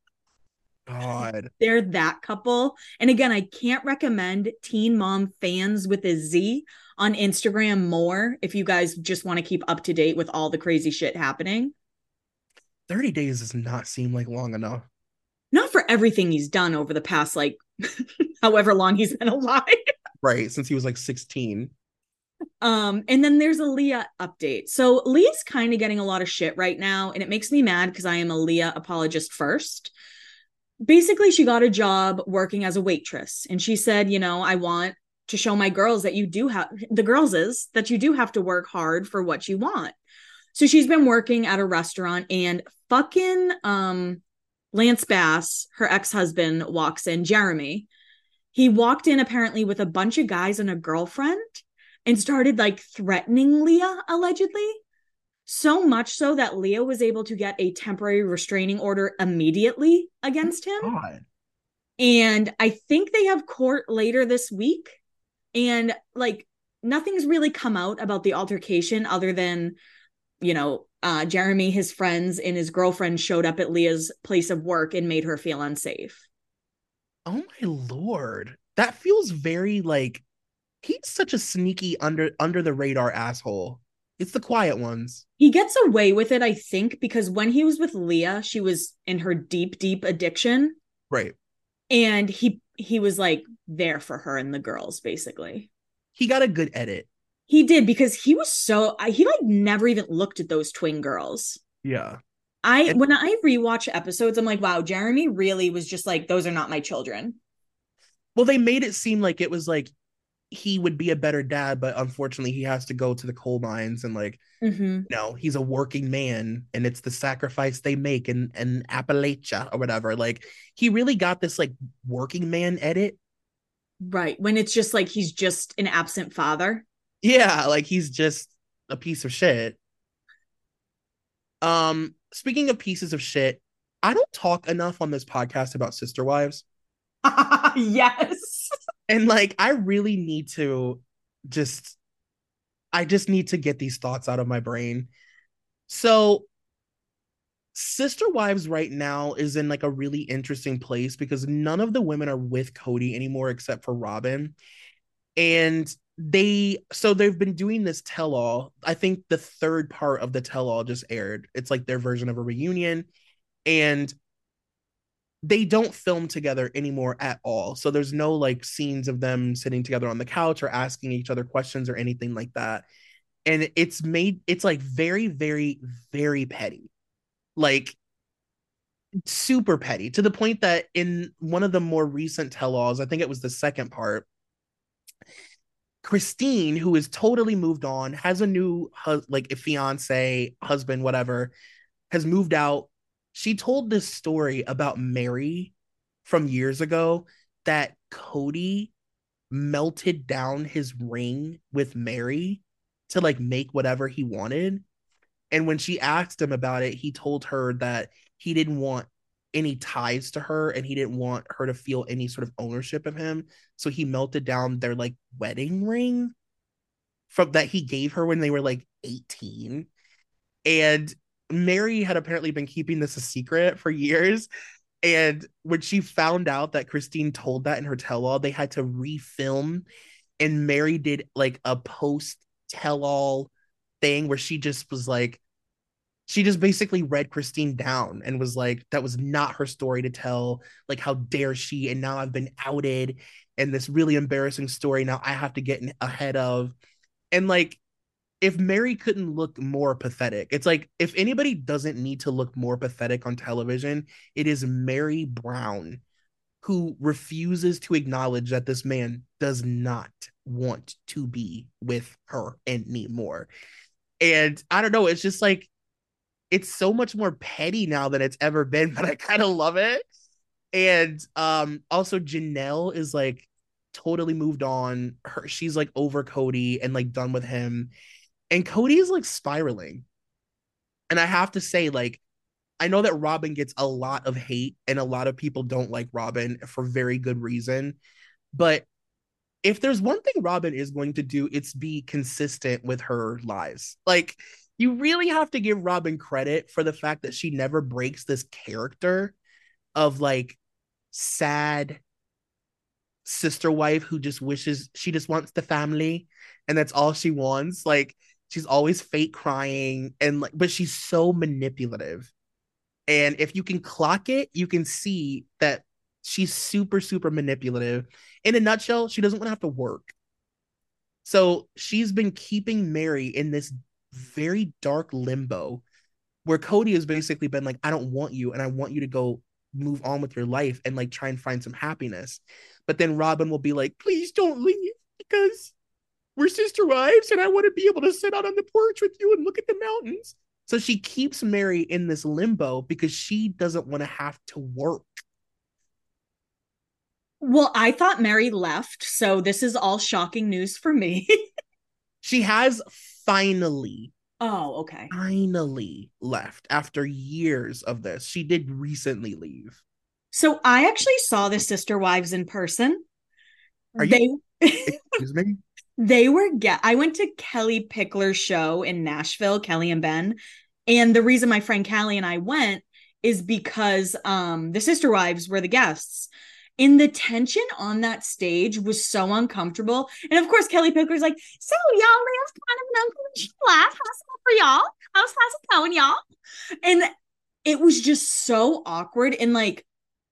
God. They're that couple. And again, I can't recommend Teen Mom Fans with a Z on Instagram more if you guys just want to keep up to date with all the crazy shit happening. thirty days does not seem like long enough. Not for everything he's done over the past, like, however long he's been alive. Right, since he was like sixteen. Um, and then there's a Leah update. So Leah's kind of getting a lot of shit right now, and it makes me mad because I am a Leah apologist first. Basically, she got a job working as a waitress, and she said, you know, I want to show my girls that you do have, the girls is, that you do have to work hard for what you want. So she's been working at a restaurant, and fucking um, Lance Bass, her ex-husband, walks in, Jeremy. He walked in apparently with a bunch of guys and a girlfriend and started like threatening Leah, allegedly. So much so that Leah was able to get a temporary restraining order immediately against him. God. And I think they have court later this week. And like nothing's really come out about the altercation other than, you know, uh, Jeremy, his friends, and his girlfriend showed up at Leah's place of work and made her feel unsafe. Oh my Lord. That feels very like, he's such a sneaky under under the radar asshole. It's the quiet ones. He gets away with it, I think, because when he was with Leah, she was in her deep, deep addiction. Right. And he he was like there for her and the girls, basically. He got a good edit. He did, because he was so, he like never even looked at those twin girls. Yeah. I And- when I rewatch episodes, I'm like, wow, Jeremy really was just like, those are not my children. Well, they made it seem like it was like he would be a better dad, but unfortunately he has to go to the coal mines and like, Mm-hmm. you know, he's a working man and it's the sacrifice they make in, in Appalachia or whatever. Like he really got this like working man edit. Right. When it's just like, he's just an absent father. Yeah, like he's just a piece of shit. Um, speaking of pieces of shit, I don't talk enough on this podcast about sister wives. Yes. And like I really need to just I just need to get these thoughts out of my brain. So Sister Wives right now is in like a really interesting place because none of the women are with Cody anymore except for Robin. And they so they've been doing this tell-all. I think the third part of the tell-all just aired. It's like their version of a reunion, and they don't film together anymore at all. So there's no like scenes of them sitting together on the couch or asking each other questions or anything like that. And it's made it's like very, very, very petty. Like super petty, to the point that in one of the more recent tell-alls, I think it was the second part, Christine, who is totally moved on, has a new hu- like a fiance, husband, whatever, has moved out. She told this story about Mary from years ago, that Cody melted down his ring with Mary to like make whatever he wanted. And when she asked him about it, he told her that he didn't want any ties to her and he didn't want her to feel any sort of ownership of him. So he melted down their like wedding ring from that he gave her when they were like eighteen. And Mary had apparently been keeping this a secret for years. And when she found out that Christine told that in her tell-all, they had to refilm. And Mary did like a post tell-all thing where she just was like, she just basically read Christine down and was like, that was not her story to tell. Like, how dare she? And now I've been outed and this really embarrassing story now I have to get in ahead of. And like, if Mary couldn't look more pathetic, it's like, if anybody doesn't need to look more pathetic on television, it is Mary Brown, who refuses to acknowledge that this man does not want to be with her anymore. And I don't know, it's just like, it's so much more petty now than it's ever been, but I kind of love it. And um, also Janelle is like totally moved on. Her, she's like over Cody and like done with him. And Cody is like spiraling. And I have to say, like, I know that Robin gets a lot of hate and a lot of people don't like Robin for very good reason. But if there's one thing Robin is going to do, it's be consistent with her lies. Like, you really have to give Robin credit for the fact that she never breaks this character of like sad sister wife who just wishes, she just wants the family and that's all she wants. Like, she's always fake crying and like, but she's so manipulative. And if you can clock it, you can see that she's super, super manipulative. In a nutshell, she doesn't want to have to work. So she's been keeping Mary in this very dark limbo where Cody has basically been like, I don't want you and I want you to go move on with your life and like try and find some happiness. But then Robin will be like, please don't leave because we're sister wives and I want to be able to sit out on the porch with you and look at the mountains. So she keeps Mary in this limbo because she doesn't want to have to work. Well, I thought Mary left, so this is all shocking news for me. She has finally, oh, okay. finally left after years of this. She did recently leave. So I actually saw the Sister Wives in person. Are they, you? Excuse me? They were, get. I went to Kelly Pickler's show in Nashville, Kelly and Ben. And the reason my friend Callie and I went is because um, the Sister Wives were the guests. And the tension on that stage was so uncomfortable. And of course, Kelly Pickler's like, so y'all live kind of an unconventional life. How's it for y'all? How's, how's it going, y'all? And it was just so awkward. And like,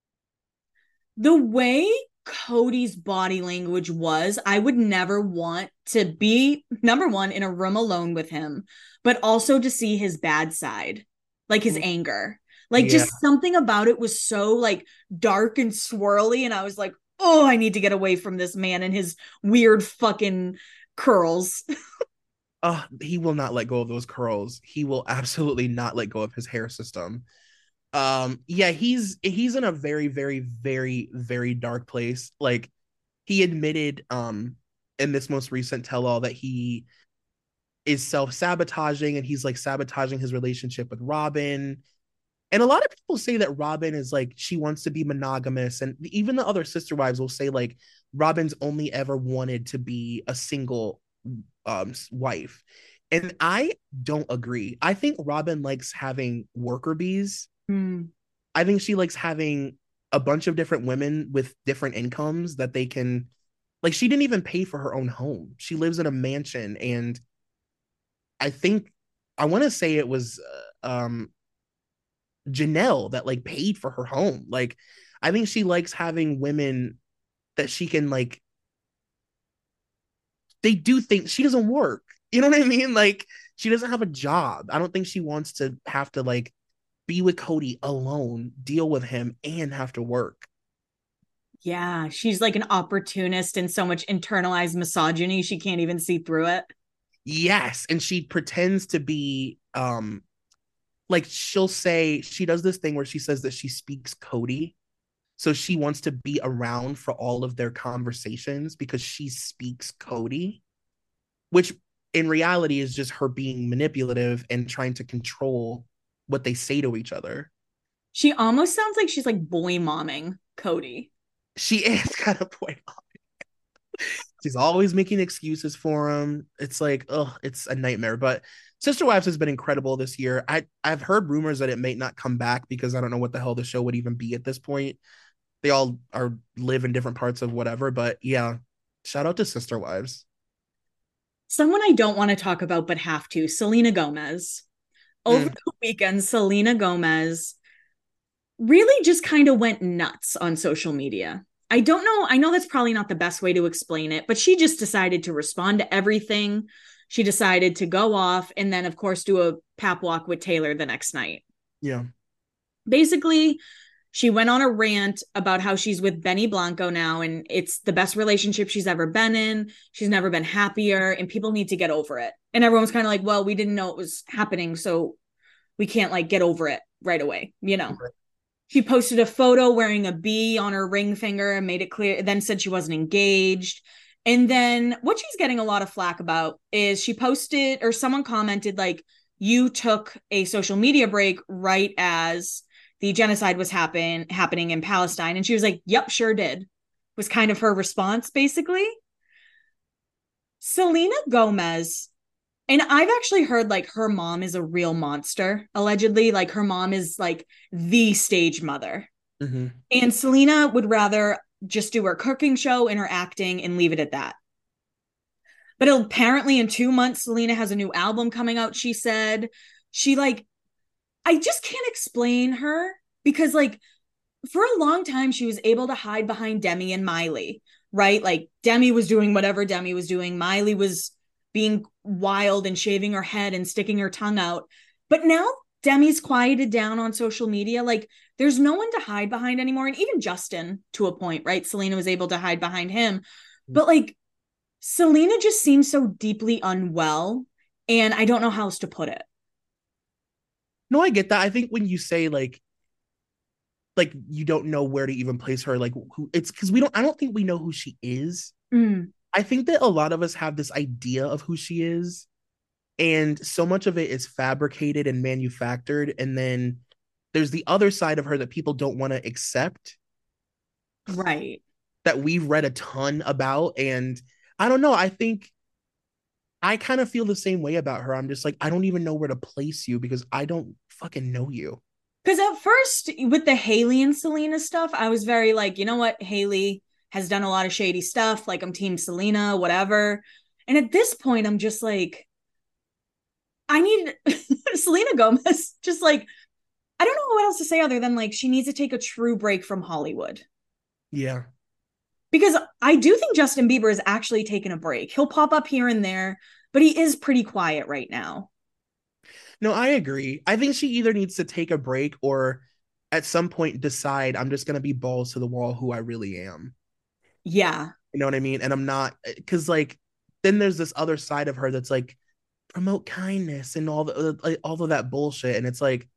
the way Cody's body language was, I would never want to be, number one, in a room alone with him, but also to see his bad side, like his anger. Like yeah. Just something about it was so like dark and swirly. And I was like, oh, I need to get away from this man and his weird fucking curls. Oh, he will not let go of those curls. He will absolutely not let go of his hair system. Um, yeah, he's he's in a very, very, very, very dark place. Like, he admitted um in this most recent tell-all that he is self-sabotaging and he's like sabotaging his relationship with Robin. And a lot of people say that Robin is like, she wants to be monogamous. And even the other sister wives will say like, Robin's only ever wanted to be a single um, wife. And I don't agree. I think Robin likes having worker bees. Mm. I think she likes having a bunch of different women with different incomes that they can, like, she didn't even pay for her own home. She lives in a mansion. And I think, I want to say it was, uh, um, Janelle that like paid for her home. Like, I think she likes having women that she can like, they do things. She doesn't work. You know what I mean? Like, she doesn't have a job. I don't think she wants to have to like be with Cody alone, deal with him, and have to work. Yeah, she's like an opportunist and so much internalized misogyny, she can't even see through it. Yes, and she pretends to be um like, she'll say, she does this thing where she says that she speaks Cody. So she wants to be around for all of their conversations because she speaks Cody, which in reality is just her being manipulative and trying to control what they say to each other. She almost sounds like she's like boy momming Cody. She is kind of boy momming. She's always making excuses for him. It's like, oh, it's a nightmare. But Sister Wives has been incredible this year. I, I've heard rumors that it may not come back because I don't know what the hell the show would even be at this point. They all are live in different parts of whatever. But yeah, shout out to Sister Wives. Someone I don't want to talk about but have to, Selena Gomez. over Mm. the weekend, Selena Gomez really just kind of went nuts on social media. I don't know. I know that's probably not the best way to explain it, but she just decided to respond to everything. She decided to go off and then, of course, do a pap walk with Taylor the next night. Yeah. Basically, she went on a rant about how she's with Benny Blanco now and it's the best relationship she's ever been in. She's never been happier and people need to get over it. And everyone was kind of like, well, we didn't know it was happening, so we can't like get over it right away, you know? Right. She posted a photo wearing a B on her ring finger and made it clear, then said she wasn't engaged. And then what she's getting a lot of flack about is she posted, or someone commented like, you took a social media break right as the genocide was happen happening in Palestine. And she was like, yep, sure did. Was kind of her response, basically. Selena Gomez, and I've actually heard like her mom is a real monster, allegedly. Like her mom is like the stage mother. Mm-hmm. And Selena would rather just do her cooking show and her acting and leave it at that. But apparently in two months, Selena has a new album coming out, she said. She like, I just can't explain her because like for a long time, she was able to hide behind Demi and Miley, right? Like Demi was doing whatever Demi was doing. Miley was being wild and shaving her head and sticking her tongue out. But now Demi's quieted down on social media. Like there's no one to hide behind anymore. And even Justin to a point, right? Selena was able to hide behind him. But like Selena just seems so deeply unwell. And I don't know how else to put it. No, I get that. I think when you say like, like you don't know where to even place her, like who it's because we don't, I don't think we know who she is. Mm. I think that a lot of us have this idea of who she is, and so much of it is fabricated and manufactured. And then there's the other side of her that people don't want to accept. Right. That we've read a ton about. And I don't know. I think I kind of feel the same way about her. I'm just like, I don't even know where to place you because I don't fucking know you. Because at first, with the Hailey and Selena stuff, I was very like, you know what? Hailey has done a lot of shady stuff. Like, I'm team Selena, whatever. And at this point, I'm just like, I need Selena Gomez. Just like, I don't know what else to say other than like, she needs to take a true break from Hollywood. Yeah. Because I do think Justin Bieber is actually taking a break. He'll pop up here and there, but he is pretty quiet right now. No, I agree. I think she either needs to take a break or at some point decide I'm just going to be balls to the wall who I really am. Yeah. You know what I mean? And I'm not, because like, then there's this other side of her that's like, promote kindness and all the like, all of that bullshit. And it's like,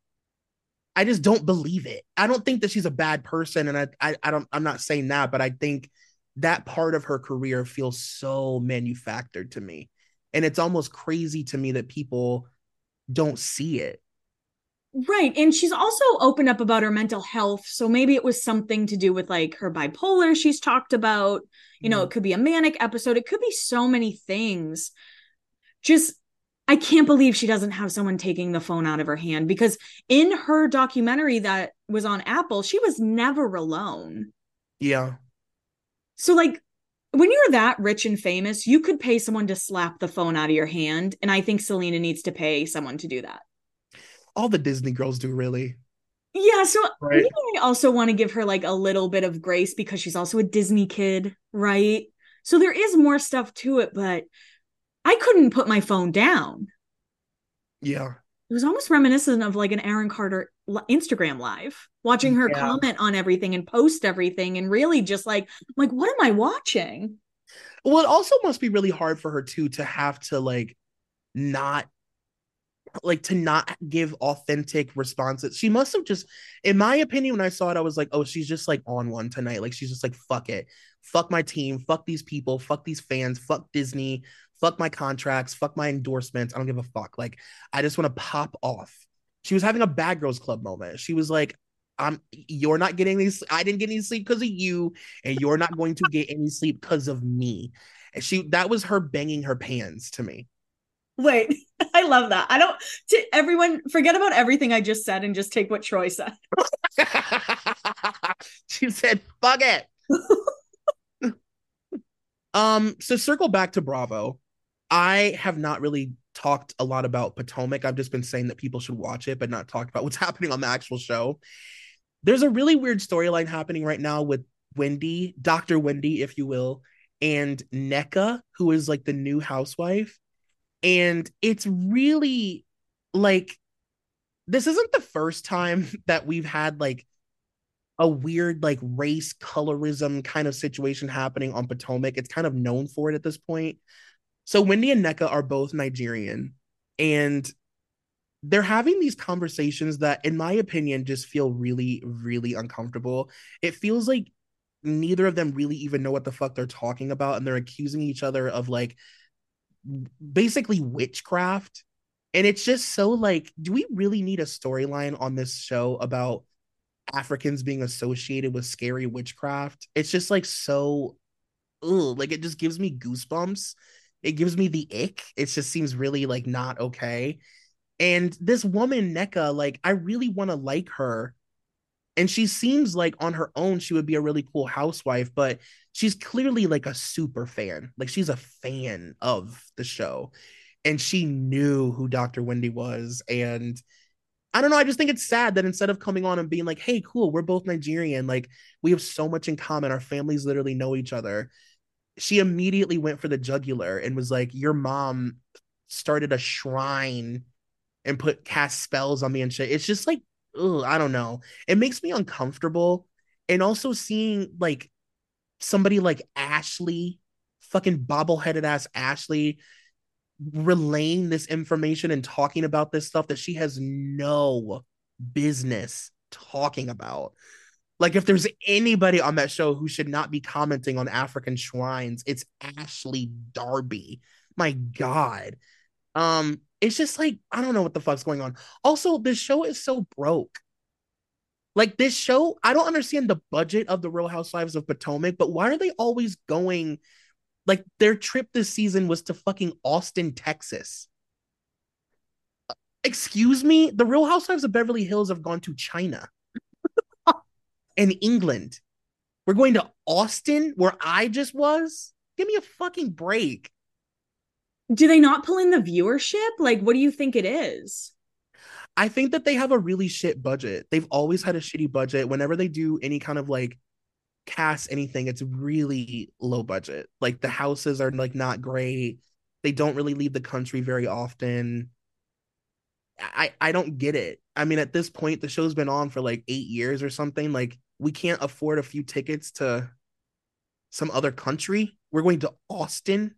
I just don't believe it. I don't think that she's a bad person. And I, I, I don't, I'm not saying that, but I think that part of her career feels so manufactured to me. And it's almost crazy to me that people don't see it. Right. And she's also opened up about her mental health. So maybe it was something to do with like her bipolar she's talked about. You know, mm. It could be a manic episode. It could be so many things. Just, I can't believe she doesn't have someone taking the phone out of her hand, because in her documentary that was on Apple, she was never alone. Yeah. So like, when you're that rich and famous, you could pay someone to slap the phone out of your hand. And I think Selena needs to pay someone to do that. All the Disney girls do, really. Yeah, so right. Maybe I also want to give her like a little bit of grace because she's also a Disney kid, right? So there is more stuff to it, but I couldn't put my phone down. Yeah. It was almost reminiscent of like an Aaron Carter Instagram live, watching her yeah. comment on everything and post everything and really just like, like, what am I watching? Well, it also must be really hard for her too, to have to like not like to not give authentic responses. She must have just, in my opinion, when I saw it, I was like, oh, she's just like on one tonight. Like she's just like, fuck it. Fuck my team. Fuck these people. Fuck these fans. Fuck Disney. Fuck my contracts. Fuck my endorsements. I don't give a fuck. Like, I just want to pop off. She was having a Bad Girls Club moment. She was like, I'm, you're not getting these. I didn't get any sleep because of you. And you're not going to get any sleep because of me. And she, that was her banging her pans to me. Wait, I love that. I don't, to everyone, forget about everything I just said and just take what Troy said. She said, fuck it. um, so circle back to Bravo. I have not really talked a lot about Potomac. I've just been saying that people should watch it, but not talked about what's happening on the actual show. There's a really weird storyline happening right now with Wendy, Doctor Wendy, if you will, and Nneka, who is like the new housewife. And it's really like, this isn't the first time that we've had like a weird like race colorism kind of situation happening on Potomac. It's kind of known for it at this point. So Wendy and Nneka are both Nigerian, and they're having these conversations that, in my opinion, just feel really, really uncomfortable. It feels like neither of them really even know what the fuck they're talking about, and they're accusing each other of like basically witchcraft. And it's just so like, do we really need a storyline on this show about Africans being associated with scary witchcraft? It's just like so, ugh, like it just gives me goosebumps. It gives me the ick. It just seems really like not okay. And this woman, Nneka, like I really want to like her. And she seems like on her own, she would be a really cool housewife, but she's clearly like a super fan. Like she's a fan of the show. And she knew who Doctor Wendy was. And I don't know. I just think it's sad that instead of coming on and being like, hey, cool, we're both Nigerian. Like we have so much in common. Our families literally know each other. She immediately went for the jugular and was like, your mom started a shrine and put cast spells on me and shit. It's just like, ugh, I don't know. It makes me uncomfortable. And also seeing like somebody like Ashley, fucking bobbleheaded ass Ashley, relaying this information and talking about this stuff that she has no business talking about. Like if there's anybody on that show who should not be commenting on African shrines, it's Ashley Darby. My God. Um, it's just like, I don't know what the fuck's going on. Also, this show is so broke. Like this show, I don't understand the budget of the Real Housewives of Potomac, but why are they always going? Like their trip this season was to fucking Austin, Texas. Excuse me? The Real Housewives of Beverly Hills have gone to China and England. We're going to Austin, where I just was? Give me a fucking break. Do they not pull in the viewership? Like, what do you think it is? I think that they have a really shit budget. They've always had a shitty budget. Whenever they do any kind of like cast anything, it's really low budget. Like the houses are like not great. They don't really leave the country very often. I I don't get it. I mean, at this point, the show's been on for like eight years or something. Like we can't afford a few tickets to some other country. We're going to Austin.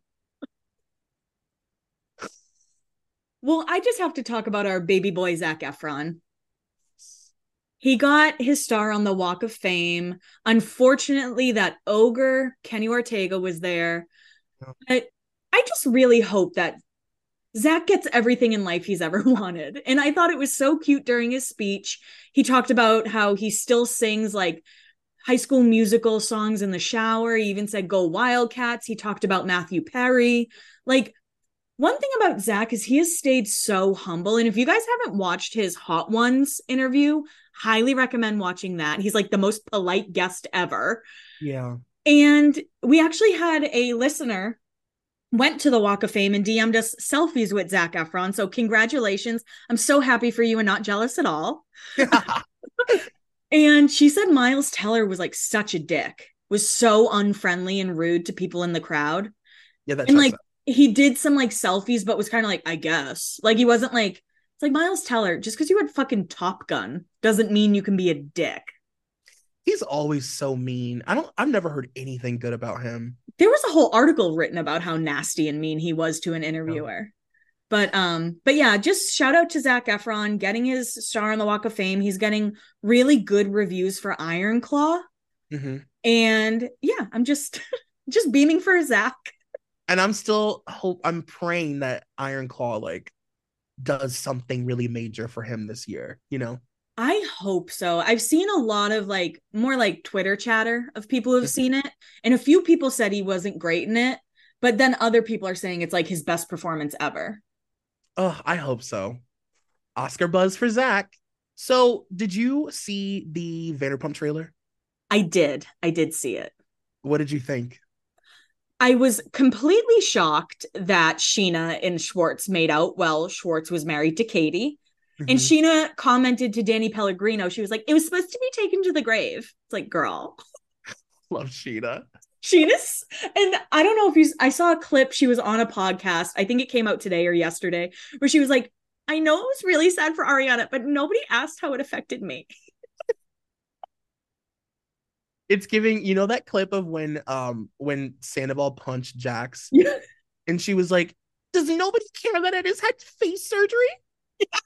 Well, I just have to talk about our baby boy, Zac Efron. He got his star on the Walk of Fame. Unfortunately, that ogre, Kenny Ortega, was there. But I just really hope that Zac gets everything in life he's ever wanted. And I thought it was so cute during his speech. He talked about how he still sings like High School Musical songs in the shower. He even said, go Wildcats. He talked about Matthew Perry. Like, one thing about Zac is he has stayed so humble. And if you guys haven't watched his Hot Ones interview, highly recommend watching that. He's like the most polite guest ever. Yeah. And we actually had a listener went to the Walk of Fame and D M'd us selfies with Zac Efron. So congratulations. I'm so happy for you and not jealous at all. And she said Miles Teller was like such a dick, was so unfriendly and rude to people in the crowd. Yeah, that's and like, he did some like selfies, but was kind of like, I guess. Like he wasn't like, it's like Miles Teller, just because you had fucking Top Gun doesn't mean you can be a dick. He's always so mean. I don't, I've never heard anything good about him. There was a whole article written about how nasty and mean he was to an interviewer. Oh. But um, but yeah, just shout out to Zac Efron getting his star on the Walk of Fame. He's getting really good reviews for Iron Claw. Mm-hmm. And yeah, I'm just just beaming for Zac. And I'm still hope I'm praying that Iron Claw like does something really major for him this year, you know? I hope so. I've seen a lot of like more like Twitter chatter of people who've seen it. And a few people said he wasn't great in it, but then other people are saying it's like his best performance ever. Oh, I hope so. Oscar buzz for Zac. So did you see the Vanderpump trailer? I did. I did see it. What did you think? I was completely shocked that Sheena and Schwartz made out while Schwartz was married to Katie. Mm-hmm. And Sheena commented to Danny Pellegrino, she was like, it was supposed to be taken to the grave. It's like, girl. Love Sheena. Sheena's, and I don't know if you, I saw a clip, she was on a podcast, I think it came out today or yesterday, where she was like, I know it was really sad for Ariana, but nobody asked how it affected me. It's giving, you know, that clip of when um when Sandoval punched Jax, yeah. And she was like, does nobody care that I just had face surgery? Yeah.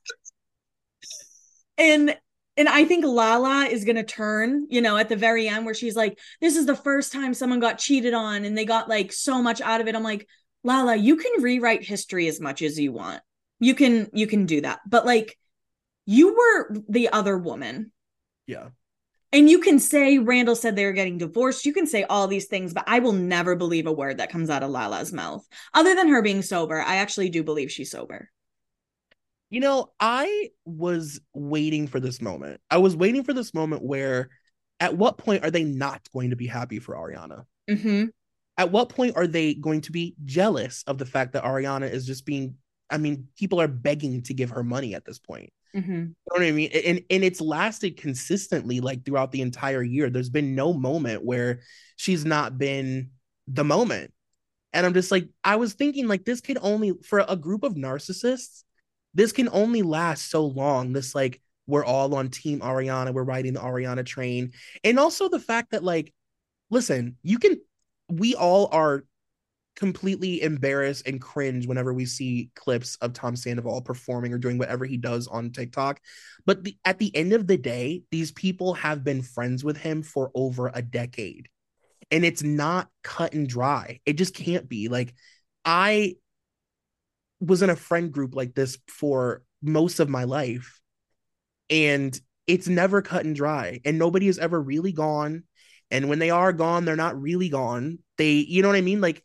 And and I think Lala is gonna turn, you know, at the very end where she's like, this is the first time someone got cheated on and they got like so much out of it. I'm like, Lala, you can rewrite history as much as you want. You can you can do that. But like, you were the other woman. Yeah. And you can say Randall said they were getting divorced. You can say all these things, but I will never believe a word that comes out of Lala's mouth. Other than her being sober, I actually do believe she's sober. You know, I was waiting for this moment. I was waiting for this moment where at what point are they not going to be happy for Ariana? Mm-hmm. At what point are they going to be jealous of the fact that Ariana is just being, I mean, people are begging to give her money at this point. Mm-hmm. You know what I mean? And, and it's lasted consistently like throughout the entire year. There's been no moment where she's not been the moment. And I'm just like, I was thinking like this could only, for a group of narcissists, this can only last so long. This like, we're all on team Ariana. We're riding the Ariana train. And also the fact that like, listen, you can, we all are completely embarrassed and cringe whenever we see clips of Tom Sandoval performing or doing whatever he does on TikTok. But the, at the end of the day, these people have been friends with him for over a decade. And it's not cut and dry. It just can't be. Like, I was in a friend group like this for most of my life. And it's never cut and dry. And nobody is ever really gone. And when they are gone, they're not really gone. They, you know what I mean? Like,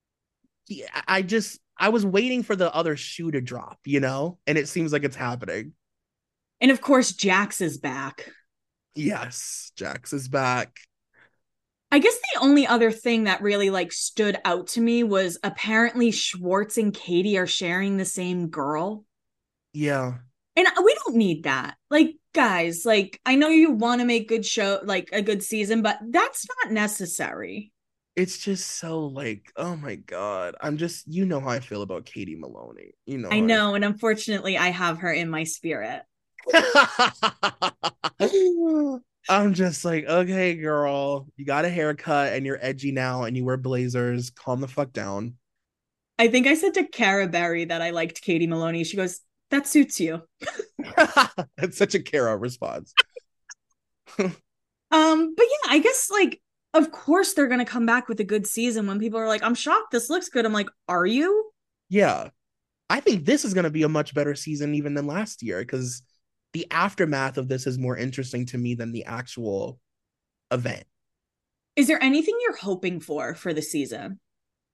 I just, I was waiting for the other shoe to drop, you know? And it seems like it's happening. And of course, Jax is back. Yes, Jax is back. I guess the only other thing that really like stood out to me was apparently Schwartz and Katie are sharing the same girl. Yeah. And we don't need that. Like, guys, like, I know you want to make good show, like a good season, but that's not necessary. It's just so like, oh my God. I'm just, you know how I feel about Katie Maloney. You know. I know. I... And unfortunately, I have her in my spirit. I'm just like, okay, girl, you got a haircut and you're edgy now and you wear blazers. Calm the fuck down. I think I said to Cara Berry that I liked Katie Maloney. She goes, that suits you. That's such a Cara response. um, but yeah, I guess like, of course they're gonna come back with a good season when people are like, I'm shocked this looks good. I'm like, are you? Yeah. I think this is gonna be a much better season even than last year because the aftermath of this is more interesting to me than the actual event. Is there anything you're hoping for for the season?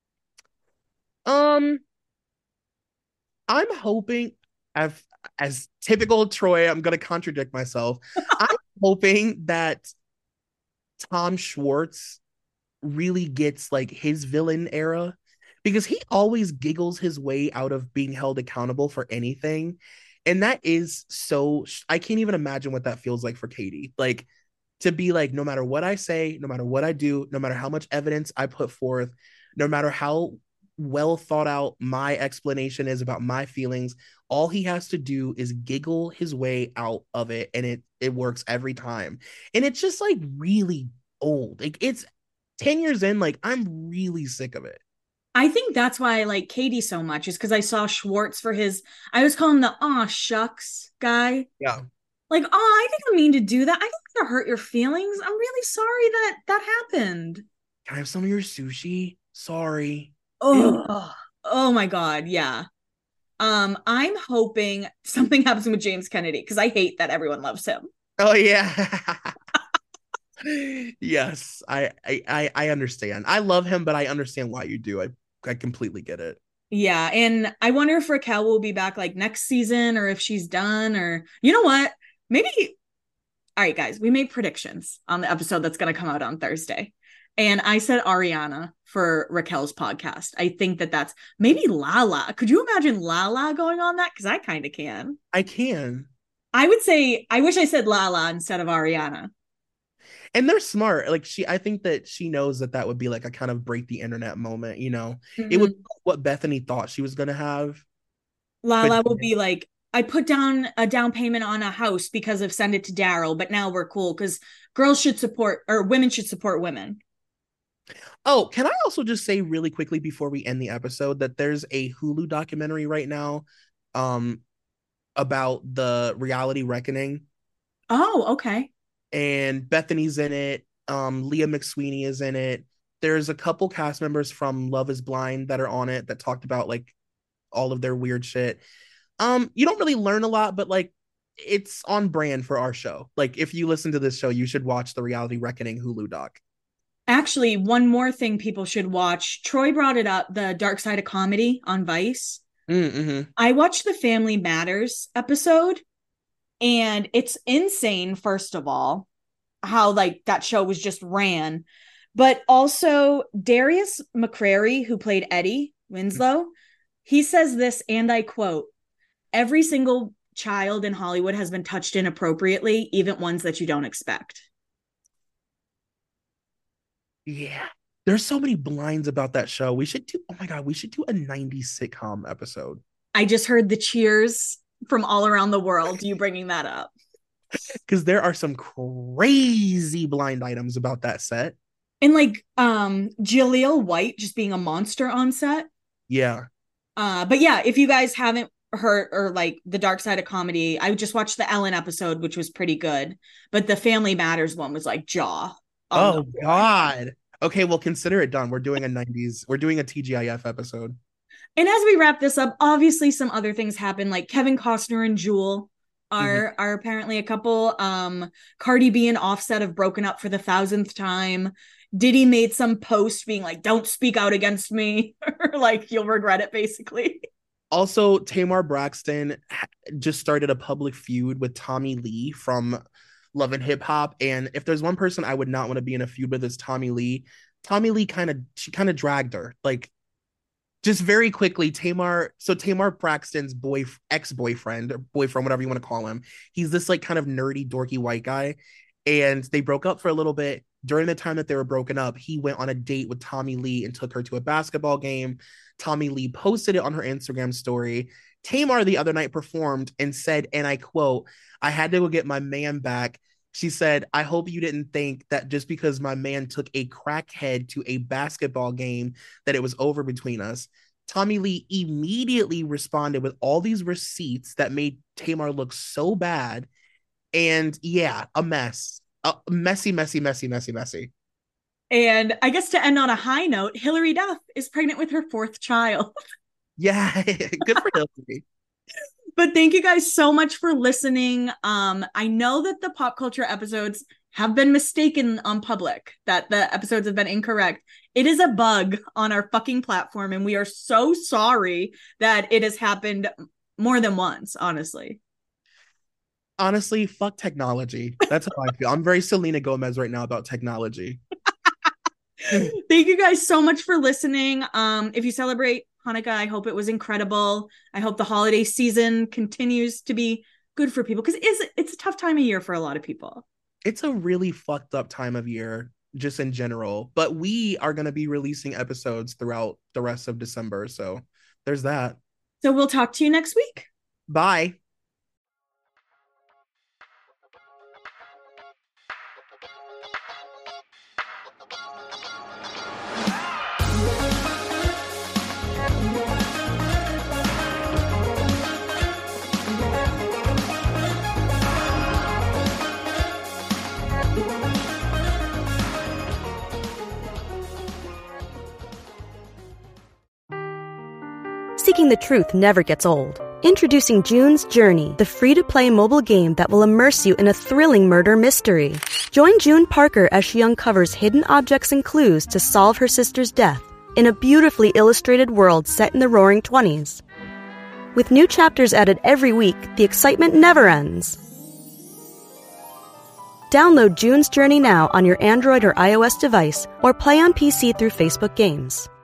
Um, I'm hoping, I've, as typical Troy, I'm gonna contradict myself. I'm hoping that Tom Schwartz really gets like his villain era because he always giggles his way out of being held accountable for anything. And that is so, I can't even imagine what that feels like for Katie. Like to be like, no matter what I say, no matter what I do, no matter how much evidence I put forth, no matter how well thought out my explanation is about my feelings, all he has to do is giggle his way out of it. And it, it works every time. And it's just like really old. Like it's ten years in, like I'm really sick of it. I think that's why I like Katie so much is because I saw Schwartz for his, I always call him the aw shucks guy. Yeah. Like, oh, I didn't mean to do that. I didn't mean to hurt your feelings. I'm really sorry that that happened. Can I have some of your sushi? Sorry. Oh, oh my God. Yeah. Um, I'm hoping something happens with James Kennedy because I hate that everyone loves him. Oh yeah. Yes, I, I I understand. I love him, but I understand why you do. I I completely get it. Yeah, and I wonder if Raquel will be back like next season or if she's done or you know what? Maybe. All right, guys, we made predictions on the episode that's going to come out on Thursday. And I said Ariana for Raquel's podcast. I think that that's maybe Lala. Could you imagine Lala going on that? Because I kind of can. I can. I would say, I wish I said Lala instead of Ariana. And they're smart. Like she, I think that she knows that that would be like a kind of break the internet moment, you know? Mm-hmm. It was what Bethany thought she was going to have. Lala but, will be like, I put down a down payment on a house because of Send It to Daryl, but now we're cool because girls should support, or women should support women. Oh, can I also just say really quickly before we end the episode that there's a Hulu documentary right now um, about the reality reckoning. Oh, okay. And Bethany's in it. Um, Leah McSweeney is in it. There's a couple cast members from Love is Blind that are on it that talked about like all of their weird shit. Um, you don't really learn a lot, but like it's on brand for our show. Like if you listen to this show, you should watch the Reality Reckoning Hulu doc. Actually, one more thing people should watch. Troy brought it up, the Dark Side of Comedy on Vice. Mm-hmm. I watched the Family Matters episode, and it's insane, first of all, how like that show was just ran. But also Darius McCrary, who played Eddie Winslow, he says this, and I quote, "Every single child in Hollywood has been touched inappropriately, even ones that you don't expect." Yeah, there's so many blinds about that show. We should do, oh my God, we should do a nineties sitcom episode. I just heard the cheers from all around the world, you bringing that up. Because there are some crazy blind items about that set. And like um, Jaleel White just being a monster on set. Yeah. Uh, but yeah, if you guys haven't heard or like the Dark Side of Comedy, I just watched the Ellen episode, which was pretty good. But the Family Matters one was like jaw. Oh God. Okay, well, consider it done. We're doing a nineties, we're doing a T G I F episode. And as we wrap this up, obviously some other things happen, like Kevin Costner and Jewel are mm-hmm. are apparently a couple. Um, Cardi B and Offset have broken up for the thousandth time. Diddy made some post being like, "Don't speak out against me," or like you'll regret it, basically. Also, Tamar Braxton just started a public feud with Tommy Lee from Love and Hip Hop, and if there's one person I would not want to be in a feud with, is Tommy Lee. Tommy Lee kind of she kind of dragged her, like just very quickly. Tamar, so Tamar Braxton's boy ex-boyfriend or boyfriend, whatever you want to call him, he's this like kind of nerdy, dorky white guy, and they broke up for a little bit. During the time that they were broken up, he went on a date with Tommy Lee and took her to a basketball game. Tommy Lee posted it on her Instagram story. Tamar the other night performed and said, and I quote, "I had to go get my man back." She said, "I hope you didn't think that just because my man took a crackhead to a basketball game that it was over between us." Tommy Lee immediately responded with all these receipts that made Tamar look so bad. And yeah, a mess. A messy, messy, messy, messy, messy. And I guess to end on a high note, Hilary Duff is pregnant with her fourth child. Yeah, good for Hilary. But thank you guys so much for listening. Um, I know that the pop culture episodes have been mistaken on public, that the episodes have been incorrect. It is a bug on our fucking platform, and we are so sorry that it has happened more than once, honestly. Honestly, fuck technology. That's how I feel. I'm very Selena Gomez right now about technology. Thank you guys so much for listening. Um, if you celebrate Hanukkah, I hope it was incredible. I hope the holiday season continues to be good for people, because it's, it's a tough time of year for a lot of people. It's a really fucked up time of year just in general, but we are going to be releasing episodes throughout the rest of December. So there's that. So we'll talk to you next week. Bye. Seeking the truth never gets old. Introducing June's Journey, the free-to-play mobile game that will immerse you in a thrilling murder mystery. Join June Parker as she uncovers hidden objects and clues to solve her sister's death in a beautifully illustrated world set in the roaring twenties. With new chapters added every week, the excitement never ends. Download June's Journey now on your Android or iOS device, or play on P C through Facebook Games.